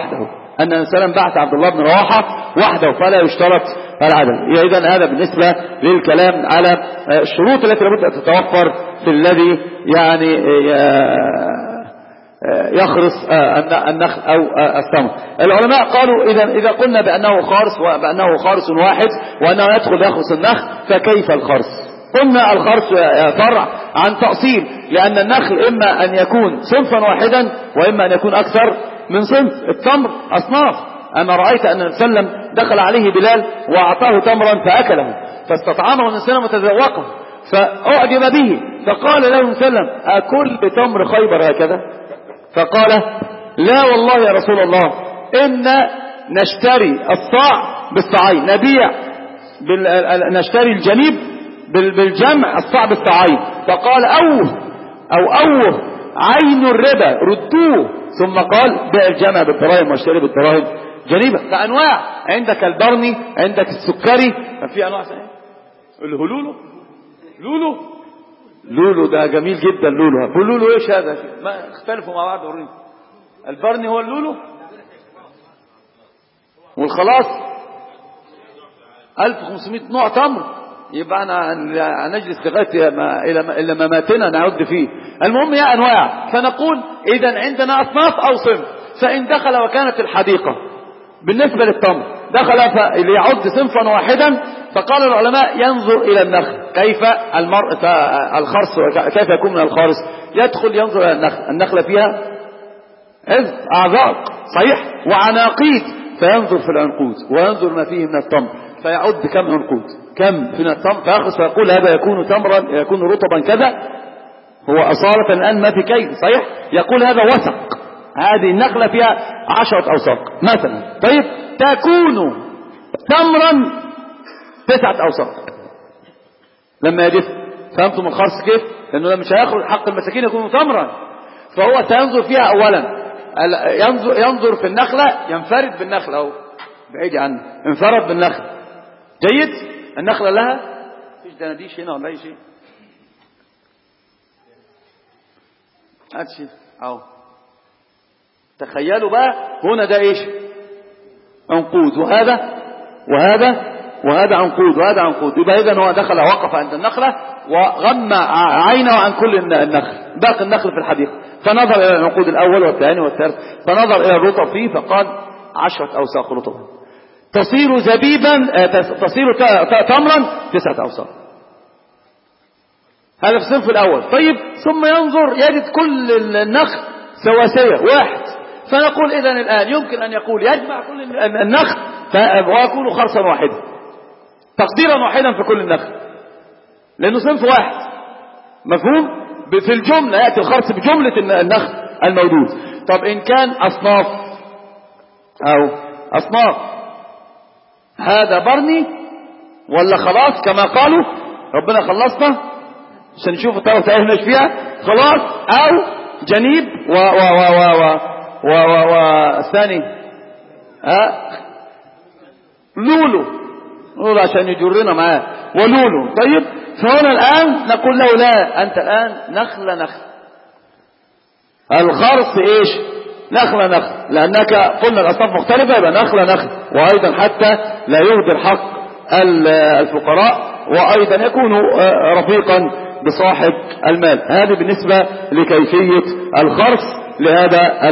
وحده، فلا يشترط العدد. إذن هذا بالنسبة للكلام على الشروط التي لابد أن تتوفر في الذي يعني يخرس النخل أو الثمر. العلماء قالوا إذا قلنا بأنه خارس واحد وأنه يدخل يخرس النخل، فكيف الخرس؟ قلنا الخرس فرع عن تأصيل، لأن النخل إما أن يكون صنفا واحدا وإما أن يكون أكثر من صنف. التمر أصناف. أما رأيت أن النبي صلى الله عليه وسلم دخل عليه بلال وأعطاه تمرا فأكله، فاستطعمه النبي صلى الله عليه وسلم وتذوقه فأعجب به، فقال له النبي صلى الله عليه وسلم: أكل بتمر خيبر هكذا؟ فقال: لا والله يا رسول الله، إن نشتري الصاع بالصاعين، نشتري الجنيب بالجمع، الصاع بالصاعين. فقال: أوه عين الربا، ردوه. ثم قال: بيع الجمع بالدراهم واشتري بالدراهم جنيبا. فأنواع، عندك البرني، عندك السكري، ففي أنواع ثانية. لولو ده جميل جدا. لولو ايش هذا؟ ما اختلفوا مع بعض. وريني البرني هو اللولو والخلاص 1500 نوع تمر. يبقى انا نجلس لغايه الى مماتنا نعد فيه. المهم يا انواع. فنقول اذا عندنا اصناف او صنف، فان دخل وكانت الحديقه بالنسبه للتمر دخل ليعد صنفا واحدا، فقال العلماء ينظر الى النخل كيف الخرس، كيف يكون من الخارس؟ يدخل ينظر الى النخل فيها اعذاق صحيح وعناقيد، فينظر في العنقود وينظر ما فيه من التمر، فيعد كم عنقود كم من التمر، فيخرس فيقول هذا يكون تمرا، يكون رطبا كذا. هو أصالة الآن ما في كيد صحيح، يقول هذا وسق، هذه النخلة فيها 10 أوساق مثلا، طيب تكون تمرا 9 أوساق لما يجف. فهمتم الخرس كيف؟ لأنه مش هيخرج حق المساكين يكون تمرا، فهو سينظر فيها أولا، ينظر في النخلة، ينفرد بالنخلة أو بعيد عنه، انفرد بالنخلة جيد. النخلة لها فيش دناديش هنا ولا أي شيء، هاتشي أو تخيلوا بقى هنا ده إيش؟ عنقود، وهذا عنقود وهذا عنقود. يبقى إذن هو دخل وقف عند النخلة وغمى عينه عن كل النخل، باقي النخل في الحديقة، فنظر إلى العنقود الأول والثاني والثالث، فنظر إلى الرطب فيه فقال 10 أوساق رطبا تصير زبيبا، تصير تمرا 9 أوساق. هذا في الصنف الأول. طيب ثم ينظر يجد كل النخل سواسية واحد، فنقول إذن الآن يمكن أن يقول يجمع كل النخل ويكون خرصا واحدا، تقديرا واحدا في كل النخل، لأنه صنف واحد مفهوم. في الجملة يأتي الخرص بجملة النخل الموجود. طب إن كان أصناف هذا برني ولا خلاص كما قالوا ربنا خلصنا عشان نشوف تعرفناش فيها خلاص، أو جنيب والثاني لولو عشان يجرنا معاه ولولو. طيب فهنا الآن نقول له لا، أنت الآن نخلة الخرص إيش؟ نخلة لأنك قلنا الأصناف مختلفة، يبقى نخلة وأيضا حتى لا يهدر حق الفقراء وأيضا يكون رفيقا بصاحب المال. هذه بالنسبة لكيفية الخرص لهذا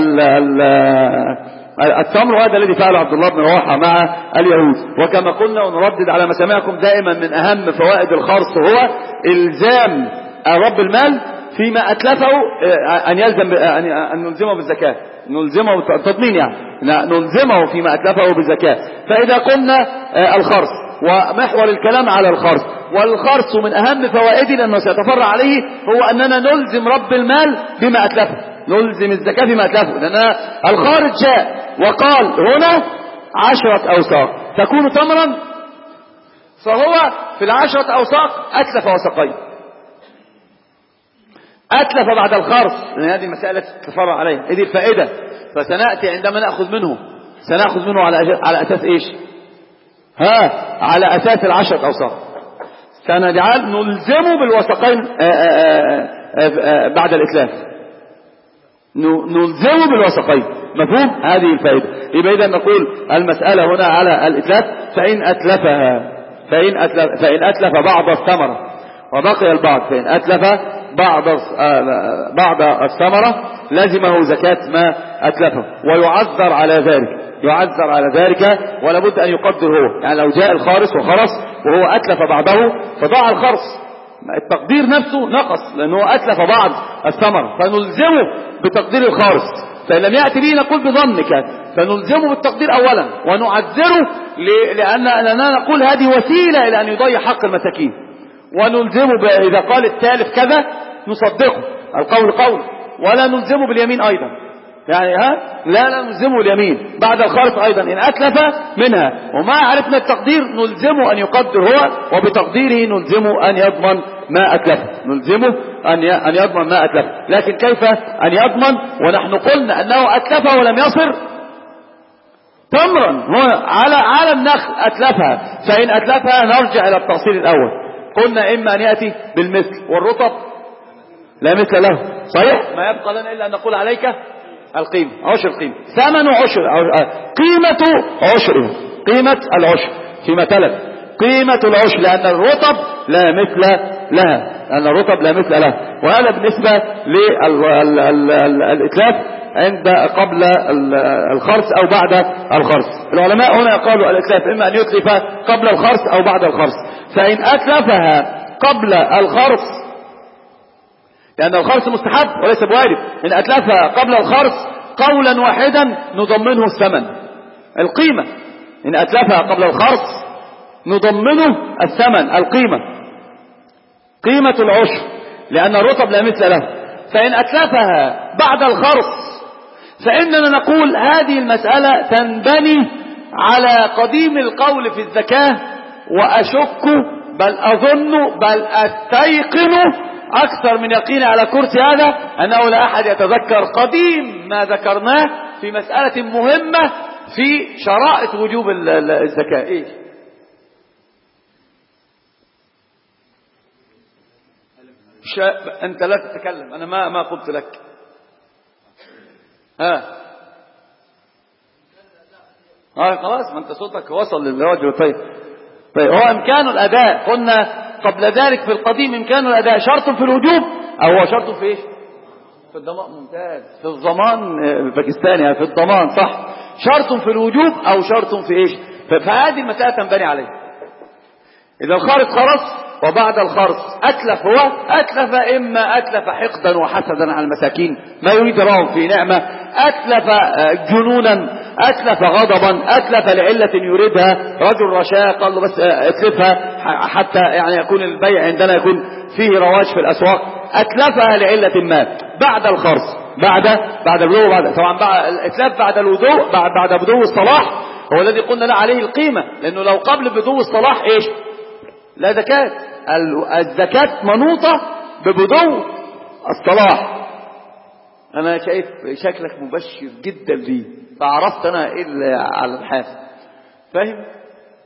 التمر، وهذا الذي فعله عبد الله بن رواحة مع اليهود. وكما قلنا ونردد على مسامعكم دائما، من أهم فوائد الخرص هو إلزام رب المال فيما أتلفه أن يلزم أن نلزمه بالزكاة، نلزمه بالتضمين، يعني نلزمه فيما أتلفه بالزكاة. فإذا قلنا الخرص ومحور الكلام على الخرص، والخرص من أهم فوائده لأنه سيتفرع عليه هو أننا نلزم رب المال بما أتلفه، نلزم الزكاة فيما أتلفه، لأن الخارج جاء وقال هنا 10 أوساق تكون تمرا، فهو في 10 أوساق أتلف وسقين، أتلف بعد الخرص، لأن هذه المسألة تتفرع عليها. هذه الفائدة. فسنأتي عندما نأخذ منه سنأخذ منه على أساس إيش؟ على أساس 10 أوساق سنجعل نلزمه بالوسقين بعد الإتلاف، نلزمه بالوسقين. مفهوم؟ هذه الفائدة. يبقى إذا نقول المسألة هنا على الإتلاف، فإن أتلف بعض الثمرة وبقي البعض، فإن أتلف بعض الثمرة لزمه زكاة ما أتلفه، ويعذر على ذلك ولا بد أن يقدر هو. يعني لو جاء الخارص وخرص وهو أتلف بعضه فضاع الخرص، التقدير نفسه نقص لأنه أتلف بعض الثمرة، فنلزمه بتقدير الخارص. فإن لم يأتي به نقول بظنك، فنلزمه بالتقدير أولا ونعذره لأننا نقول هذه وسيلة إلى أن يضيع حق المساكين، ونلزمه إذا قال التالف كذا نصدقه، القول قول، ولا نلزمه باليمين أيضا. يعني لا نلزمه اليمين بعد الخارص أيضا إن أتلف منها، وما عرفنا التقدير نلزمه أن يقدر هو، وبتقديره نلزمه أن يضمن ما أتلف، أن يضمن ما أتلف. لكن كيف أن يضمن ونحن قلنا أنه أتلفه ولم يصر تمرا؟ هو على النخل أتلفها، فإن أتلفها نرجع إلى التفصيل الأول. قلنا إما أن يأتي بالمثل، والرطب لا مثل له، صحيح؟ ما يبقى لنا إلا أن نقول عليك القيمة، عشر القيمة، ثمن عشر، قيمة عشر، قيمة العشر فيما تلف، قيمة العشر، لأن الرطب لا مثل لها، وهذا بالنسبة للإتلاف قبل الخرص أو بعد الخرص. العلماء هنا قالوا الإتلاف إما أن يتلف قبل الخرص أو بعد الخرص. فإن أتلفها قبل الخرص، لأن الخرص مستحب وليس بواجب، إن أتلفها قبل الخرص قولا واحدا نضمنه الثمن القيمة، إن أتلفها قبل الخرص نضمنه الثمن القيمة، قيمة العشر، لأن الرطب لا مثل له. فإن أتلفها بعد الخرص فإننا نقول هذه المسألة تنبني على قديم القول في الزكاة، وأشك بل أظن بل أستيقن أكثر من يقين على كرسي هذا أنه لا أحد يتذكر قديم ما ذكرناه في مسألة مهمة في شرائط وجوب الزكاة. إيه؟ أنت لا تتكلم، أنا ما قلت لك. خلاص، ما أنت صوتك وصل للرجل. طيب هو إمكان الأداء، قلنا قبل ذلك في القديم إمكان الأداء شرط في الوجوب أو هو شرط في إيش؟ في الضمان. ممتاز، في الضمان باكستاني، في الضمان صح، شرط في الوجوب أو شرط في إيش؟ فهذه المسألة تنبني عليه. إذا الخارص خرص وبعد الخرص أتلف، هو أتلف إما أتلف حقدا وحسدا على المساكين ما يريد لهم في نعمة، أتلف جنونا، أتلف غضبا، أتلف لعلة يريدها، رجل رشاء قال له بس أتلفها حتى يعني يكون البيع عندنا يكون فيه رواج في الأسواق، أتلفها لعلة ما بعد الخرص، بعد الوضوء، طبعا الإتلاف بعد الوضوء، بعد بدو الصلاح هو الذي قلنا لا عليه القيمة، لأنه لو قبل بدو الصلاح إيش؟ لا زكاة. الزكاة منوطة ببدو الصلاح. أنا شايف شكلك مبشر جدا لي، فعرفت أنا إيه على الحاسب، فاهم؟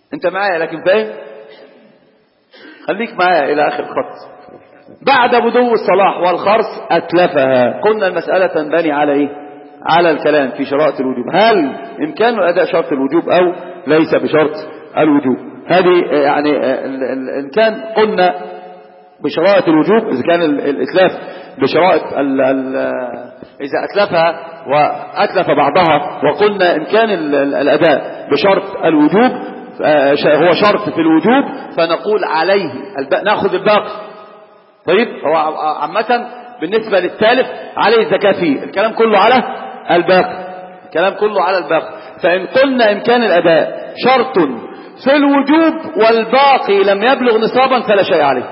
انت معايا لكن فاهم؟ خليك معايا الى اخر الخط. بعد بدو الصلاح والخرص اتلفها. قلنا المسألة تنبني على ايه؟ على الكلام في شرائط الوجوب. هل امكانه اداء شرط الوجوب او ليس بشرط الوجوب؟ هذه يعني ان كان قلنا بشرائط الوجوب، اذا كان الاتلاف بشرائط اذا اتلفها واتلف بعضها، وقلنا ان كان الاداء بشرط الوجوب هو شرط في الوجوب، فنقول عليه ناخذ الباقي. طيب هو عامة بالنسبة للتالف عليه الزكاة فيه، الكلام كله على الباقي، الكلام كله على الباقي. فإن قلنا إمكان الأداء شرط في الوجوب والباقي لم يبلغ نصابا فلا شيء عليه.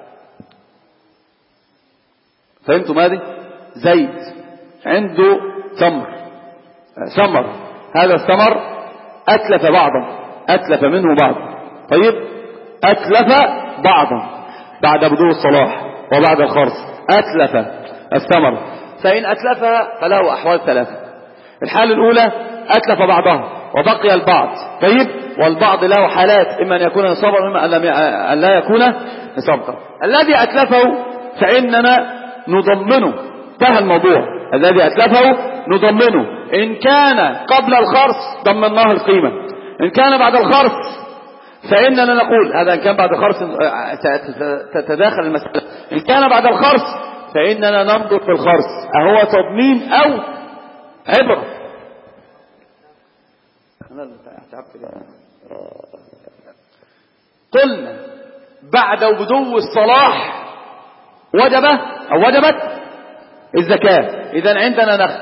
فهمتم هذه؟ زيد عنده ثمر، هذا الثمر أتلف بعضا، أتلف منه بعضا. طيب أتلف بعضا بعد بدو الصلاح وبعد الخرص، أتلف الثمر. فإن أتلفها فله أحوال ثلاثة. الحالة الأولى أتلف بعضها وبقي البعض. طيب والبعض له حالات، إما أن يكون نصابا وإما أن لا يكون نصابا. الذي أتلفه فإننا نضمنه، انتهى الموضوع. الذي أتلفه نضمنه، إن كان قبل الخرص ضمناه القيمة، إن كان بعد الخرص فإننا نقول هذا. إن كان بعد الخرص تتداخل المسألة. إن كان بعد الخرص فإننا ننظر في الخرص أهو تضمين أو عبرة. قلنا بعد بدو الصلاح وجبت الزكاة. إذن عندنا نخل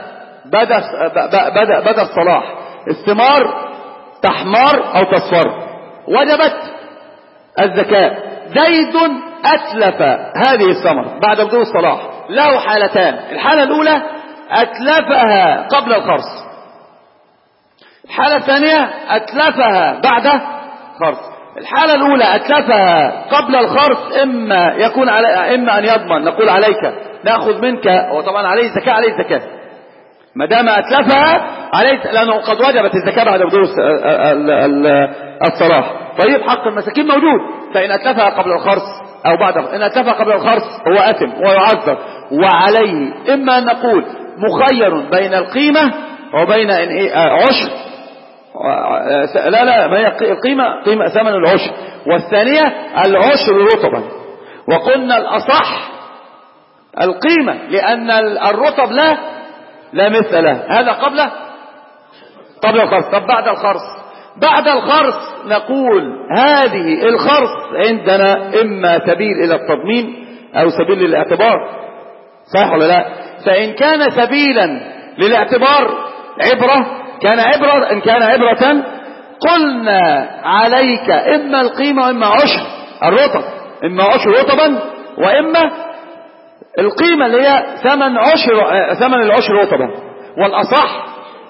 بدأ الصلاح، الثمار تحمار أو تصفر، وجبت الزكاة. زيد أتلف هذه الثمر بعد بدو الصلاح، له حالتان. الحالة الأولى أتلفها قبل الخرص، الحالة الثانية أتلفها بعد خرص. الحالة الأولى أتلفها قبل الخرص، إما يكون إما أن يضمن، نقول عليك نأخذ منك، وطبعا عليه الزكاة، عليه الزكاة ما دام أتلفها عليه، لأنه قد وجبت الزكاة بعد بدو الصلاح. طيب حق المساكين موجود. فإن أتلفها قبل الخرص أو بعد، إن أتلفها قبل الخرص هو أثم ويعذر، وعليه إما أن نقول مخير بين القيمة وبين عشر، لا ما هي قيمة ثمن العشر، والثانية العشر رطبا. وقلنا الأصح القيمة، لأن الرطب لا مثل له. هذا قبل الخرص. طب بعد الخرص نقول هذه الخرص عندنا إما سبيل إلى التضمين أو سبيل للاعتبار، صح ولا لا؟ فإن كان سبيلا للاعتبار عبرة، إن كان عبرة قلنا عليك إما القيمة وإما عشر الرطب، إما عشر رطبا وإما القيمة اللي هي ثمن العشر رطبا، والأصح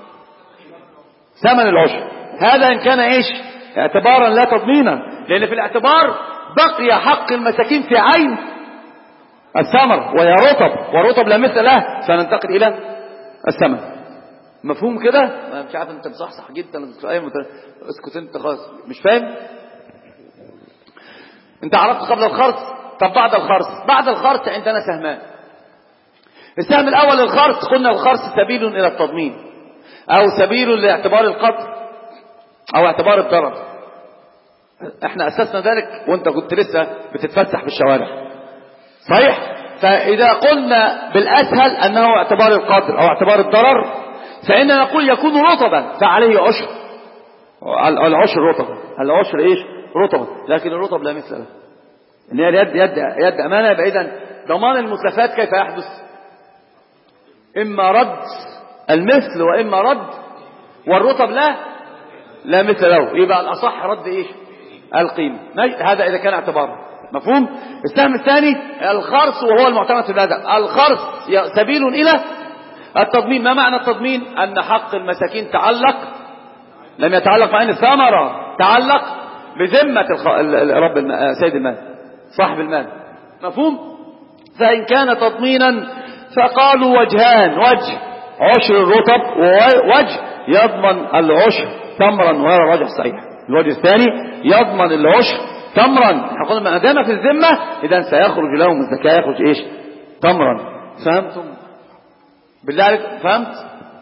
ثمن العشر. هذا إن كان اعتبارا لا تضمينا، لأن في الاعتبار بقي حق المساكين في عين الثمر وهي رطب، والرطب لا مثل له، فننتقل إلى الثمن. مفهوم كده؟ مش عارف انت مصحصح جدا، اسكت انت خلاص مش فاهم. انت عرفت قبل الخرص. طب بعد الخرص عندنا سهمان. السهم الاول الخرص، قلنا الخرص سبيل الى التضمين او سبيل لاعتبار القدر او اعتبار الضرر. احنا اسسنا ذلك وانت كنت لسه بتتفسح في الشوارع، صحيح؟ فاذا قلنا بالاسهل انه اعتبار القدر او اعتبار الضرر، فإننا نقول يكون رطبا فعليه عشر. العشر رطبا، العشر رطبا، لكن الرطب لا مثل له. ان هي يد امانه. يبقى اذا ضمان المتلفات كيف يحدث؟ اما رد المثل واما رد، والرطب لا مثل له. يبقى الاصح رد القيمه. هذا اذا كان اعتباره مفهوم. السهم الثاني الخرص، وهو المعتمد في الادب. الخرص سبيل الى التضمين. ما معنى التضمين؟ أن حق المساكين لم يتعلق مع أن الثمرة تعلق بذمة رب سيد المال، صاحب المال، مفهوم؟ فإن كان تضمينا فقالوا وجهان: وجه عشر الرطب، ووجه يضمن العشر تمرا، وهذا راجح صحيح. الوجه الثاني يضمن العشر تمرا. احنا قلنا ما دام في الذمة إذا سيخرج لهم الزكاة، يخرج ايش؟ تمرا. فهمتم بالله عليك؟ فهمت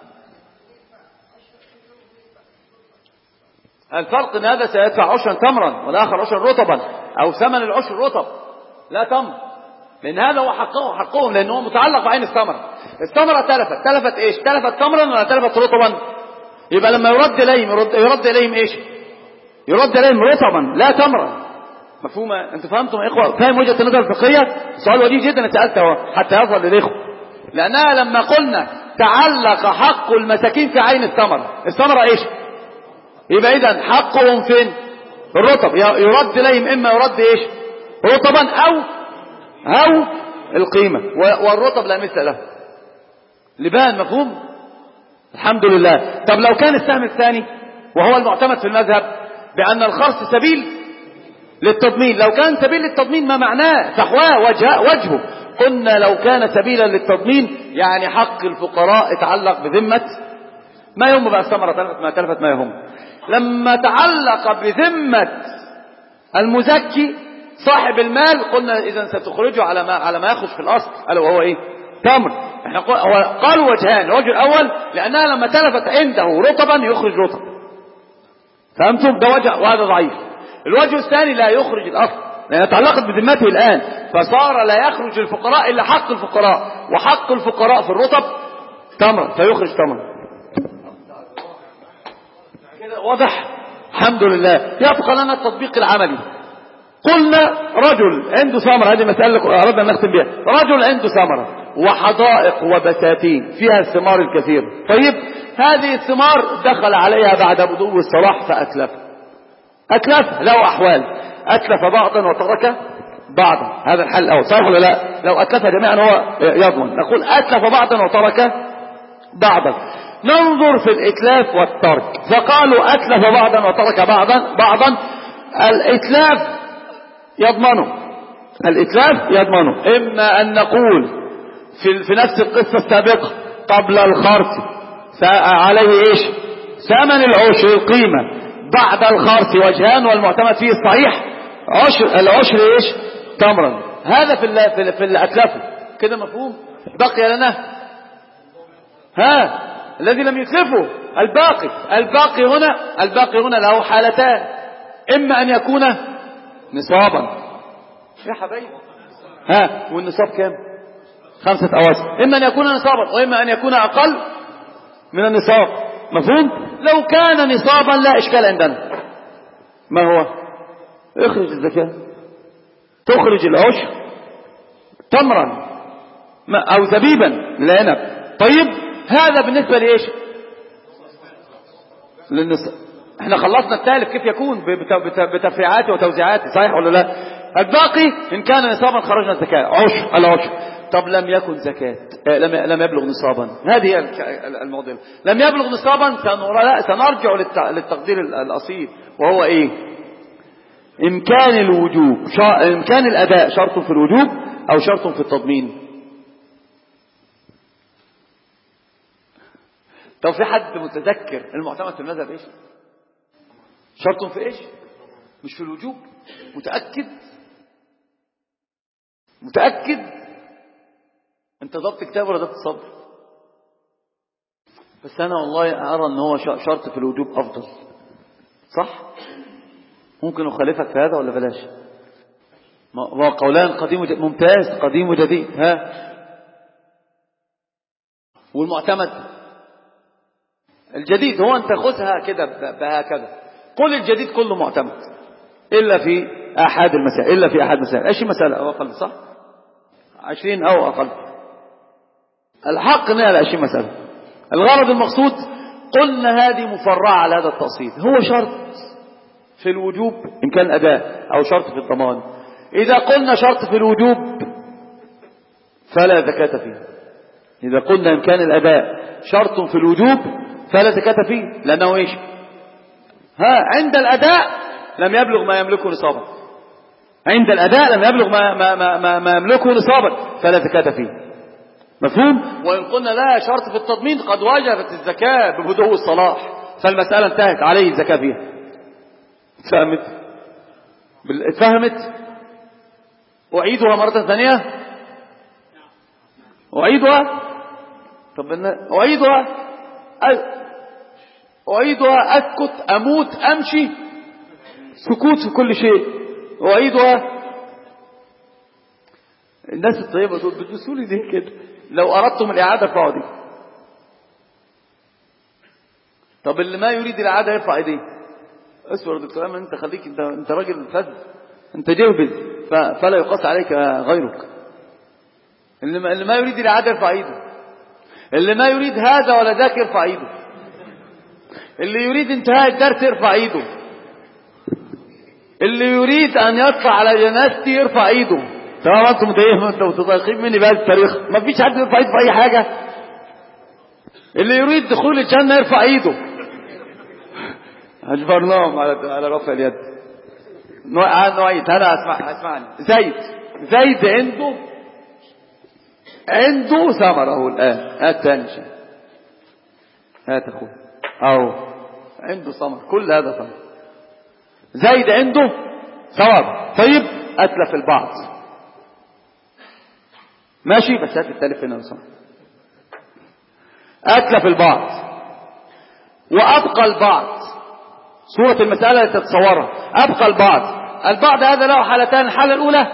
الفرق؟ ان هذا سيدفع عشرا تمرا والآخر عشرا رطبا، او ثمن العشر رطب لا تمر، لان هذا هو حقهم، لانه متعلق بعين الثمرة. الثمرة تلفت ايش؟ تلفت تمرا ولا تلفت رطبا؟ يبقى لما يرد اليهم ايش؟ يرد اليهم رطبا لا تمرا. مفهومة؟ انتوا فهمتم يا اخوة؟ فاهم وجهة النظر الفقهية؟ سؤال وجيه جدا انا سألته حتى يظهر للاخوة. لانها لما قلنا تعلق حق المساكين في عين الثمرة ايش؟ يبقى اذا حقهم فين؟ الرطب. يرد اليهم اما يرد ايش؟ رطبا او القيمة، والرطب لا مثل له. لبان. مفهوم؟ الحمد لله. طب لو كان السهم الثاني وهو المعتمد في المذهب بأن الخرص سبيل للتضمين، لو كان سبيل للتضمين ما معناه فحواه وجهه؟ قلنا لو كان سبيلا للتضمين يعني حق الفقراء يتعلق بذمة ما يهم بقى الثمرة تلفت ما تلفت ما يهم. لما تعلق بذمة المزكي صاحب المال قلنا إذا ستخرجه على ما يخرج في الأصل، ألا وهو إيه؟ تمر. احنا قالوا وجهان. الوجه الأول لأنها لما تلفت عنده رطبا يخرج رطب. فهمتم؟ ده وجه وهذا ضعيف. الوجه الثاني لا يخرج الأصل لأنها تعلقت بذمته الآن، فصار لا يخرج الفقراء إلا حق الفقراء، وحق الفقراء في الرطب تمر فيخرج تمر. كده واضح؟ الحمد لله. يبقى لنا التطبيق العملي. قلنا رجل عنده ثمرة، هذه مسألة أردنا أن نختم بها. رجل عنده ثمرة وحدائق وبساتين فيها الثمار الكثير. طيب هذه الثمار دخل عليها بعد بدو الصلاح أتلف له أحوال. أتلف بعضا وترك بعضا، هذا الحل الأول. صحيح ولا لا؟ لو أتلف جميعا هو يضمن. نقول أتلف بعضا وترك بعضا. ننظر في الإتلاف والترك، فقالوا أتلف بعضا وترك بعضا. الإتلاف يضمنه. إما أن نقول في نفس القصة السابقة قبل الخرص عليه إيش؟ ثمن العشر القيمة. بعد الخرص وجهان والمعتمد فيه الصحيح العشر إيش؟ تمرا. هذا في الأتلاف كده. مفهوم؟ بقي لنا الذي لم يتلفه الباقي هنا له حالتان. إما أن يكون نصابا يا حبايبي. والنصاب كام؟ 5 أواسق. إما أن يكون نصابا وإما أن يكون أقل من النصاب. مفهوم؟ لو كان نصابا لا إشكال عندنا. ما هو؟ اخرج الزكاة، تخرج العشر تمرا أو زبيبا للعنب. طيب هذا بالنسبة لإيش؟ للنصاب. احنا خلصنا التالف كيف يكون بتفريعاته وتوزيعاته. صحيح ولا لا؟ الباقي إن كان نصابا خرجنا الزكاة العشر. طب لم يكن زكاة، لم يبلغ نصابا. هذه المعضلة. لم يبلغ نصابا سنرجع للتقدير الأصيل، وهو إيه؟ إمكان الوجوب، إمكان الأداء شرط في الوجوب أو شرط في التضمين. طب في حد متذكر المعتمد في المذهب إيش؟ شرط في إيش؟ مش في الوجوب. متأكد انت ضبط كتاب ولا ضبط صبر؟ بس انا والله ارى ان هو شرط في الوجوب افضل. صح؟ ممكن اخالفك في هذا ولا بلاش؟ ما قولان قديم ممتاز، قديم وجديد. والمعتمد الجديد هو انت خذها كده بهكذا. قل الجديد كله معتمد الا في احد المسائل. 20 مسألة او اقل. صح؟ 20 او اقل. الحق انها 20 مسألة. الغرض المقصود قلنا هذه مفرعة على هذا التأصيل. هو شرط في الوجوب إمكان الأداء أو شرط في الضمان. إذا قلنا شرط في الوجوب فلا زكاة فيه. إذا قلنا إمكان الأداء شرط في الوجوب فلا زكاة فيه، لأنه إيش؟ عند الأداء لم يبلغ ما يملكه نصابا. عند الأداء لم يبلغ ما يملكه نصابا فلا زكاة فيه. مفهوم؟ وإن قلنا لا شرط في التضمين قد وجبت الزكاة ببدو الصلاح فالمسألة انتهت عليه الزكاة فيها. اتفهمت؟ أعيدها مرة ثانية. أعيدها. طب أعيدها أسكت أموت أمشي، سكوت في كل شيء. أعيدها. الناس الطيبة دول بتدسولي دي كده، لو أردتم الإعادة ارفعوا دي. طب اللي ما يريد الإعادة يرفع ايديه. اسمع يا دكتور أيمن، انت خليك، انت راجل فذ، انت جهبذ، فلا يقاس عليك غيرك. اللي ما يريد الإعادة يرفع ايده. اللي ما يريد هذا ولا ذاك يرفع ايده. اللي يريد انتهاء الدرس يرفع ايده. اللي يريد ان يطلع على جنازتي يرفع ايده. تمام؟ انتم متضايقين مني بهذا التاريخ، ما فيش حد يرفع ايده في اي حاجه. اللي يريد دخول الجنه يرفع ايده. اجبرناهم على رفع اليد. نوعيت. انا اسمعني. زيد عنده ثمره اهو الان. هات تاني شيء، هات اخوه اهو، عنده ثمر، كل هذا ثمر. زيد عنده ثمر. طيب اتلف البعض، ماشي، بس هات التالف هنا وصح. اتلف البعض وابقى البعض. صورة المسألة اللي تتصورها، ابقى البعض هذا له حالتان. الحالة الاولى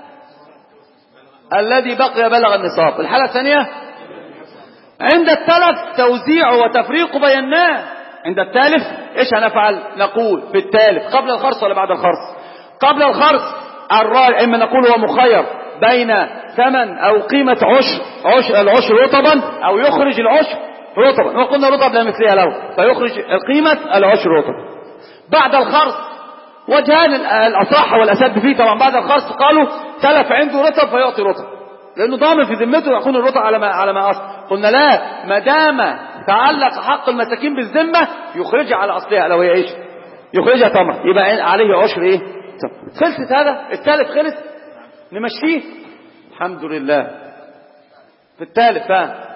الذي بقي بلغ النصاب. الحالة الثانية عند التلف توزيع وتفريق بيناه. عند التالف ايش هنفعل؟ نقول في التالف قبل الخرص ولا بعد الخرص؟ قبل الخرص الراجع اما نقول هو مخير بين ثمن او قيمة العشر رطبا، او يخرج العشر رطبا، وقلنا رطب لا مثلها له، فيخرج قيمة العشر رطبا. بعد الخرص وجهان الاصح والاسد فيه طبعا. بعد الخرص قالوا تلف عنده رطب فيعطي رطب، لانه ضامن في ذمته يكون الرطب على ما اصل. قلنا لا، ما دام تعلق حق المساكين بالذمه يخرجها على اصلها، لو هي ايش؟ يخرجها تمر، يبقى عليه عشر ايه؟ خلصت. هذا التالف خلص، نمشيه الحمد لله. في التالف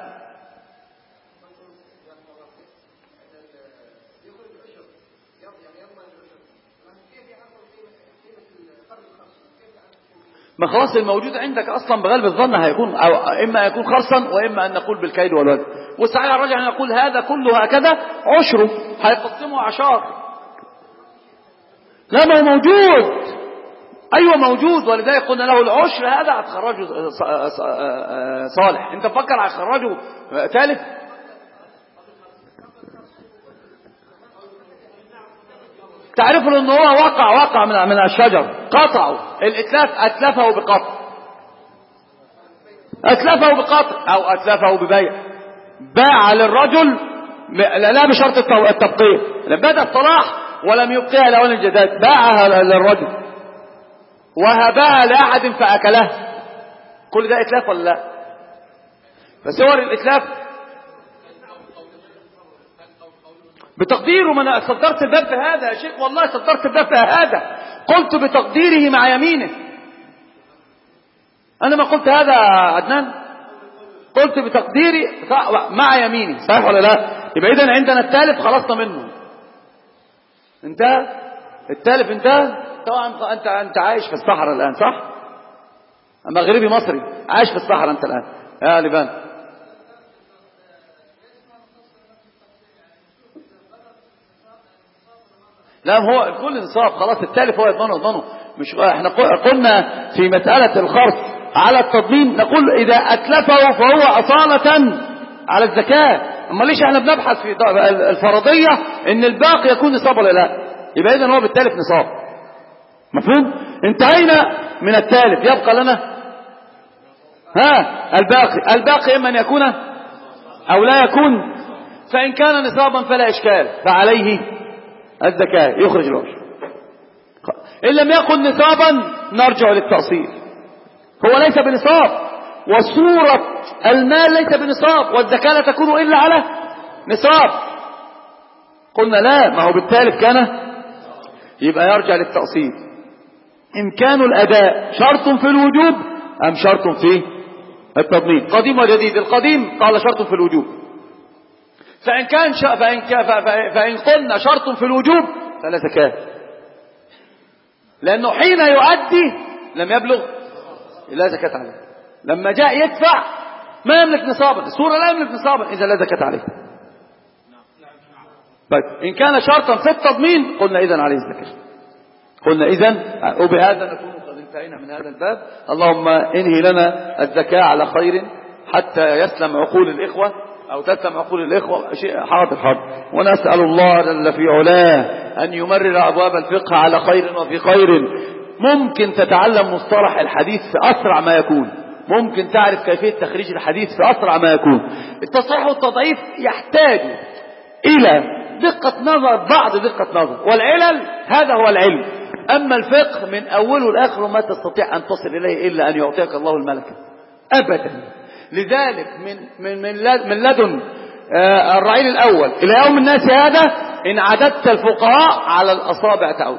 ما خلاص الموجود عندك اصلا بغالب الظن هيكون، او اما يكون خرصا واما ان نقول بالكيد والوزن. والصحيح الراجح ان نقول هذا كله هكذا عشره، هيقسمه عشار. لا ما هو موجود، ايوه موجود، ولذلك قلنا له العشر هذا هتخرجه صالح. انت تفكر هتخرجه ثالث؟ تعرفوا ان هو وقع من الشجر، قطعه الاتلاف، اتلفه بقطع او اتلفه ببيع. باع للرجل لا بشرط التبقية، بدا الصلاح ولم يبقيها لون الجداد، باعها للرجل وهبها لاحد فاكله. كل ده اتلاف ولا لا؟ فصور الاتلاف بتقديره. ما انا صدرت الباب في هذا يا شيخ، والله صدرت الباب في هذا، قلت بتقديره مع يمينه. انا ما قلت هذا عدنان، قلت بتقديري مع يميني، صحيح ولا لا؟ يبقى اذا عندنا التالف خلصنا منه، انتهى التالف، انتهى. طبعا انت عايش في الصحراء الان، صح؟ مغربي مصري عايش في الصحراء انت الان يا لبان. لا هو كل نصاب خلاص، التالف هو يضمنه. مش احنا قلنا في مسألة الخرص على التضمين نقول اذا اتلفه فهو اصالة على الزكاة. اما ليش احنا بنبحث في الفرضية ان الباقي يكون نصاب ولا لا؟ يبقى اذا هو بالتالف نصاب. مفهوم؟ انتهينا من التالف، يبقى لنا الباقي اما ان يكون او لا يكون. فان كان نصابا فلا اشكال، فعليه الزكاة يخرج العشر. إن لم يكن نصابا نرجع للتأصيل، هو ليس بنصاب، وصورة المال ليس بنصاب، والزكاة لا تكون إلا على نصاب. قلنا لا، ما هو بالتالف كان، يبقى يرجع للتأصيل. إمكان الأداء شرط في الوجوب أم شرط في التضمين؟ قديم وجديد. القديم قال شرط في الوجوب، فإن قلنا شرط في الوجوب فلا زكاة، لأنه حين يؤدي لم يبلغ لا زكاة عليه. لما جاء يدفع ما يملك نصابا، الصورة لا يملك نصابا، إذا لا زكاة عليه. طيب إن كان شرطا في التضمين قلنا إذن عليه الزكاة. قلنا إذن، وبهذا نكون قد انتهينا من هذا الباب. اللهم انهي لنا الزكاة على خير حتى يسلم عقول الإخوة أو تسلم عقول الإخوة. حاضر حاضر. ونسأل الله جل في علاه أن يمرر أبواب الفقه على خير وفي خير. ممكن تتعلم مصطلح الحديث في أسرع ما يكون، ممكن تعرف كيفية تخريج الحديث في أسرع ما يكون. التصحيح والتضعيف يحتاج إلى دقة نظر، بعض دقة نظر، والعلل هذا هو العلم. أما الفقه من أوله لآخره ما تستطيع أن تصل إليه إلا أن يعطيك الله الملكة أبدا. لذلك من لدن الرعيل الأول إلى يوم الناس هذا إن عددت الفقهاء على الأصابع تعود،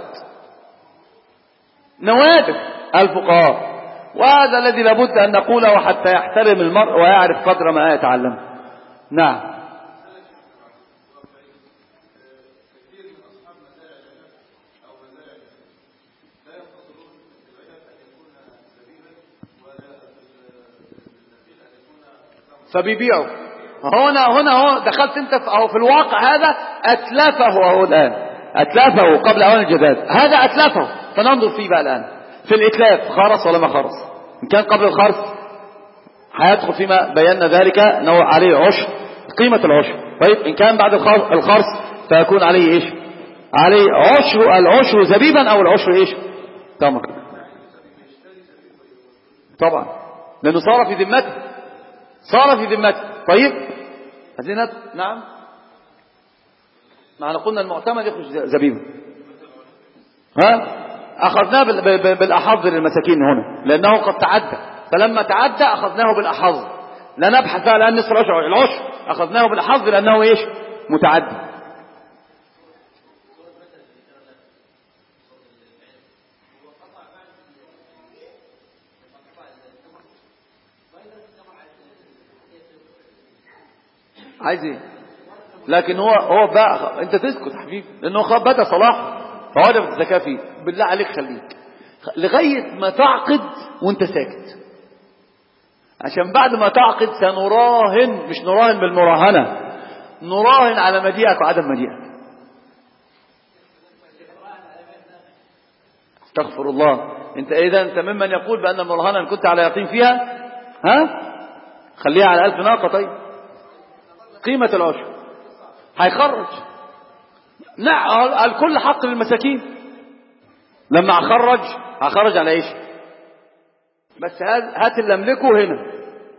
نوادر الفقهاء. وهذا الذي لابد أن نقوله حتى يحترم المرء ويعرف قدر ما يتعلم. نعم. فبيبيعوا هنا دخلت انت في الواقع هذا. اتلفه اهو الان، اتلفه قبل اوان الجداد، هذا اتلفه. فننظر فيه بقى الان في الاتلاف، خرص ولا ما خرص؟ ان كان قبل الخرص هيدخل فيما بينا ذلك انه عليه عشر، قيمة العشر. طيب ان كان بعد الخرص فيكون عليه ايش؟ عليه العشر زبيبا او العشر ايش؟ تمر. طبعا لانه صار في ذمته، صار في ذمته. طيب هذه نعم. معنا قلنا المعتمد يخرج زبيبا. أخذناه بالأحظ للمساكين هنا لأنه قد تعدى، فلما تعدى أخذناه بالأحظ. لا نبحث الآن نصف العشر، أخذناه بالأحظ لأنه إيش؟ متعدي. عايز ايه؟ لكن هو بقى انت تسكت حبيبي لانه خاب بدا صلاح فوجبت الزكاه فيه. بالله عليك خليك لغايه ما تعقد وانت ساكت، عشان بعد ما تعقد سنراهن، مش نراهن بالمراهنه، نراهن على مجيئك وعدم مجيئك. استغفر الله. انت ممن يقول بان المراهنه ان كنت على يقين فيها خليها على 1000 ناقه. طيب قيمة العشر هيخرج. نعم الكل حق للمساكين. لما هخرج على ايش؟ بس هات اللي املكه هنا.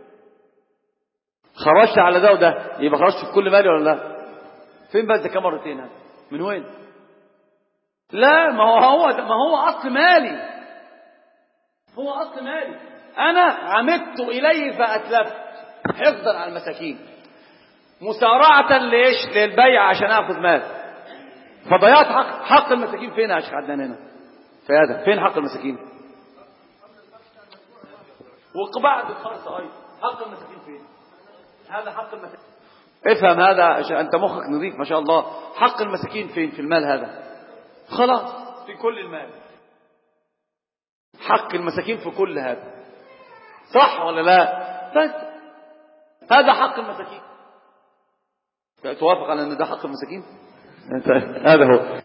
خرجت على ده وده يبقى خرجت في كل مالي ولا لا؟ فين بقى الزكاة مرتين هذا؟ من وين؟ لا ما هو اصل مالي، هو اصل مالي. انا عمدت اليه فاتلفت حفظا على المساكين، مسارعة ليش؟ للبيع عشان اخذ مال. فضيعت حق المساكين. فين يا شيخ عدنان هنا في هذا؟ فين حق المساكين؟ وبعد الخرص ايضا حق المساكين فين؟ هذا حق المساكين. افهم هذا، انت مخك نظيف ما شاء الله. حق المساكين فين في المال هذا؟ خلاص في كل المال. حق المساكين في كل هذا، صح ولا لا؟ بس هذا حق المساكين. توافق على ان ده حق المساكين؟ هذا هو.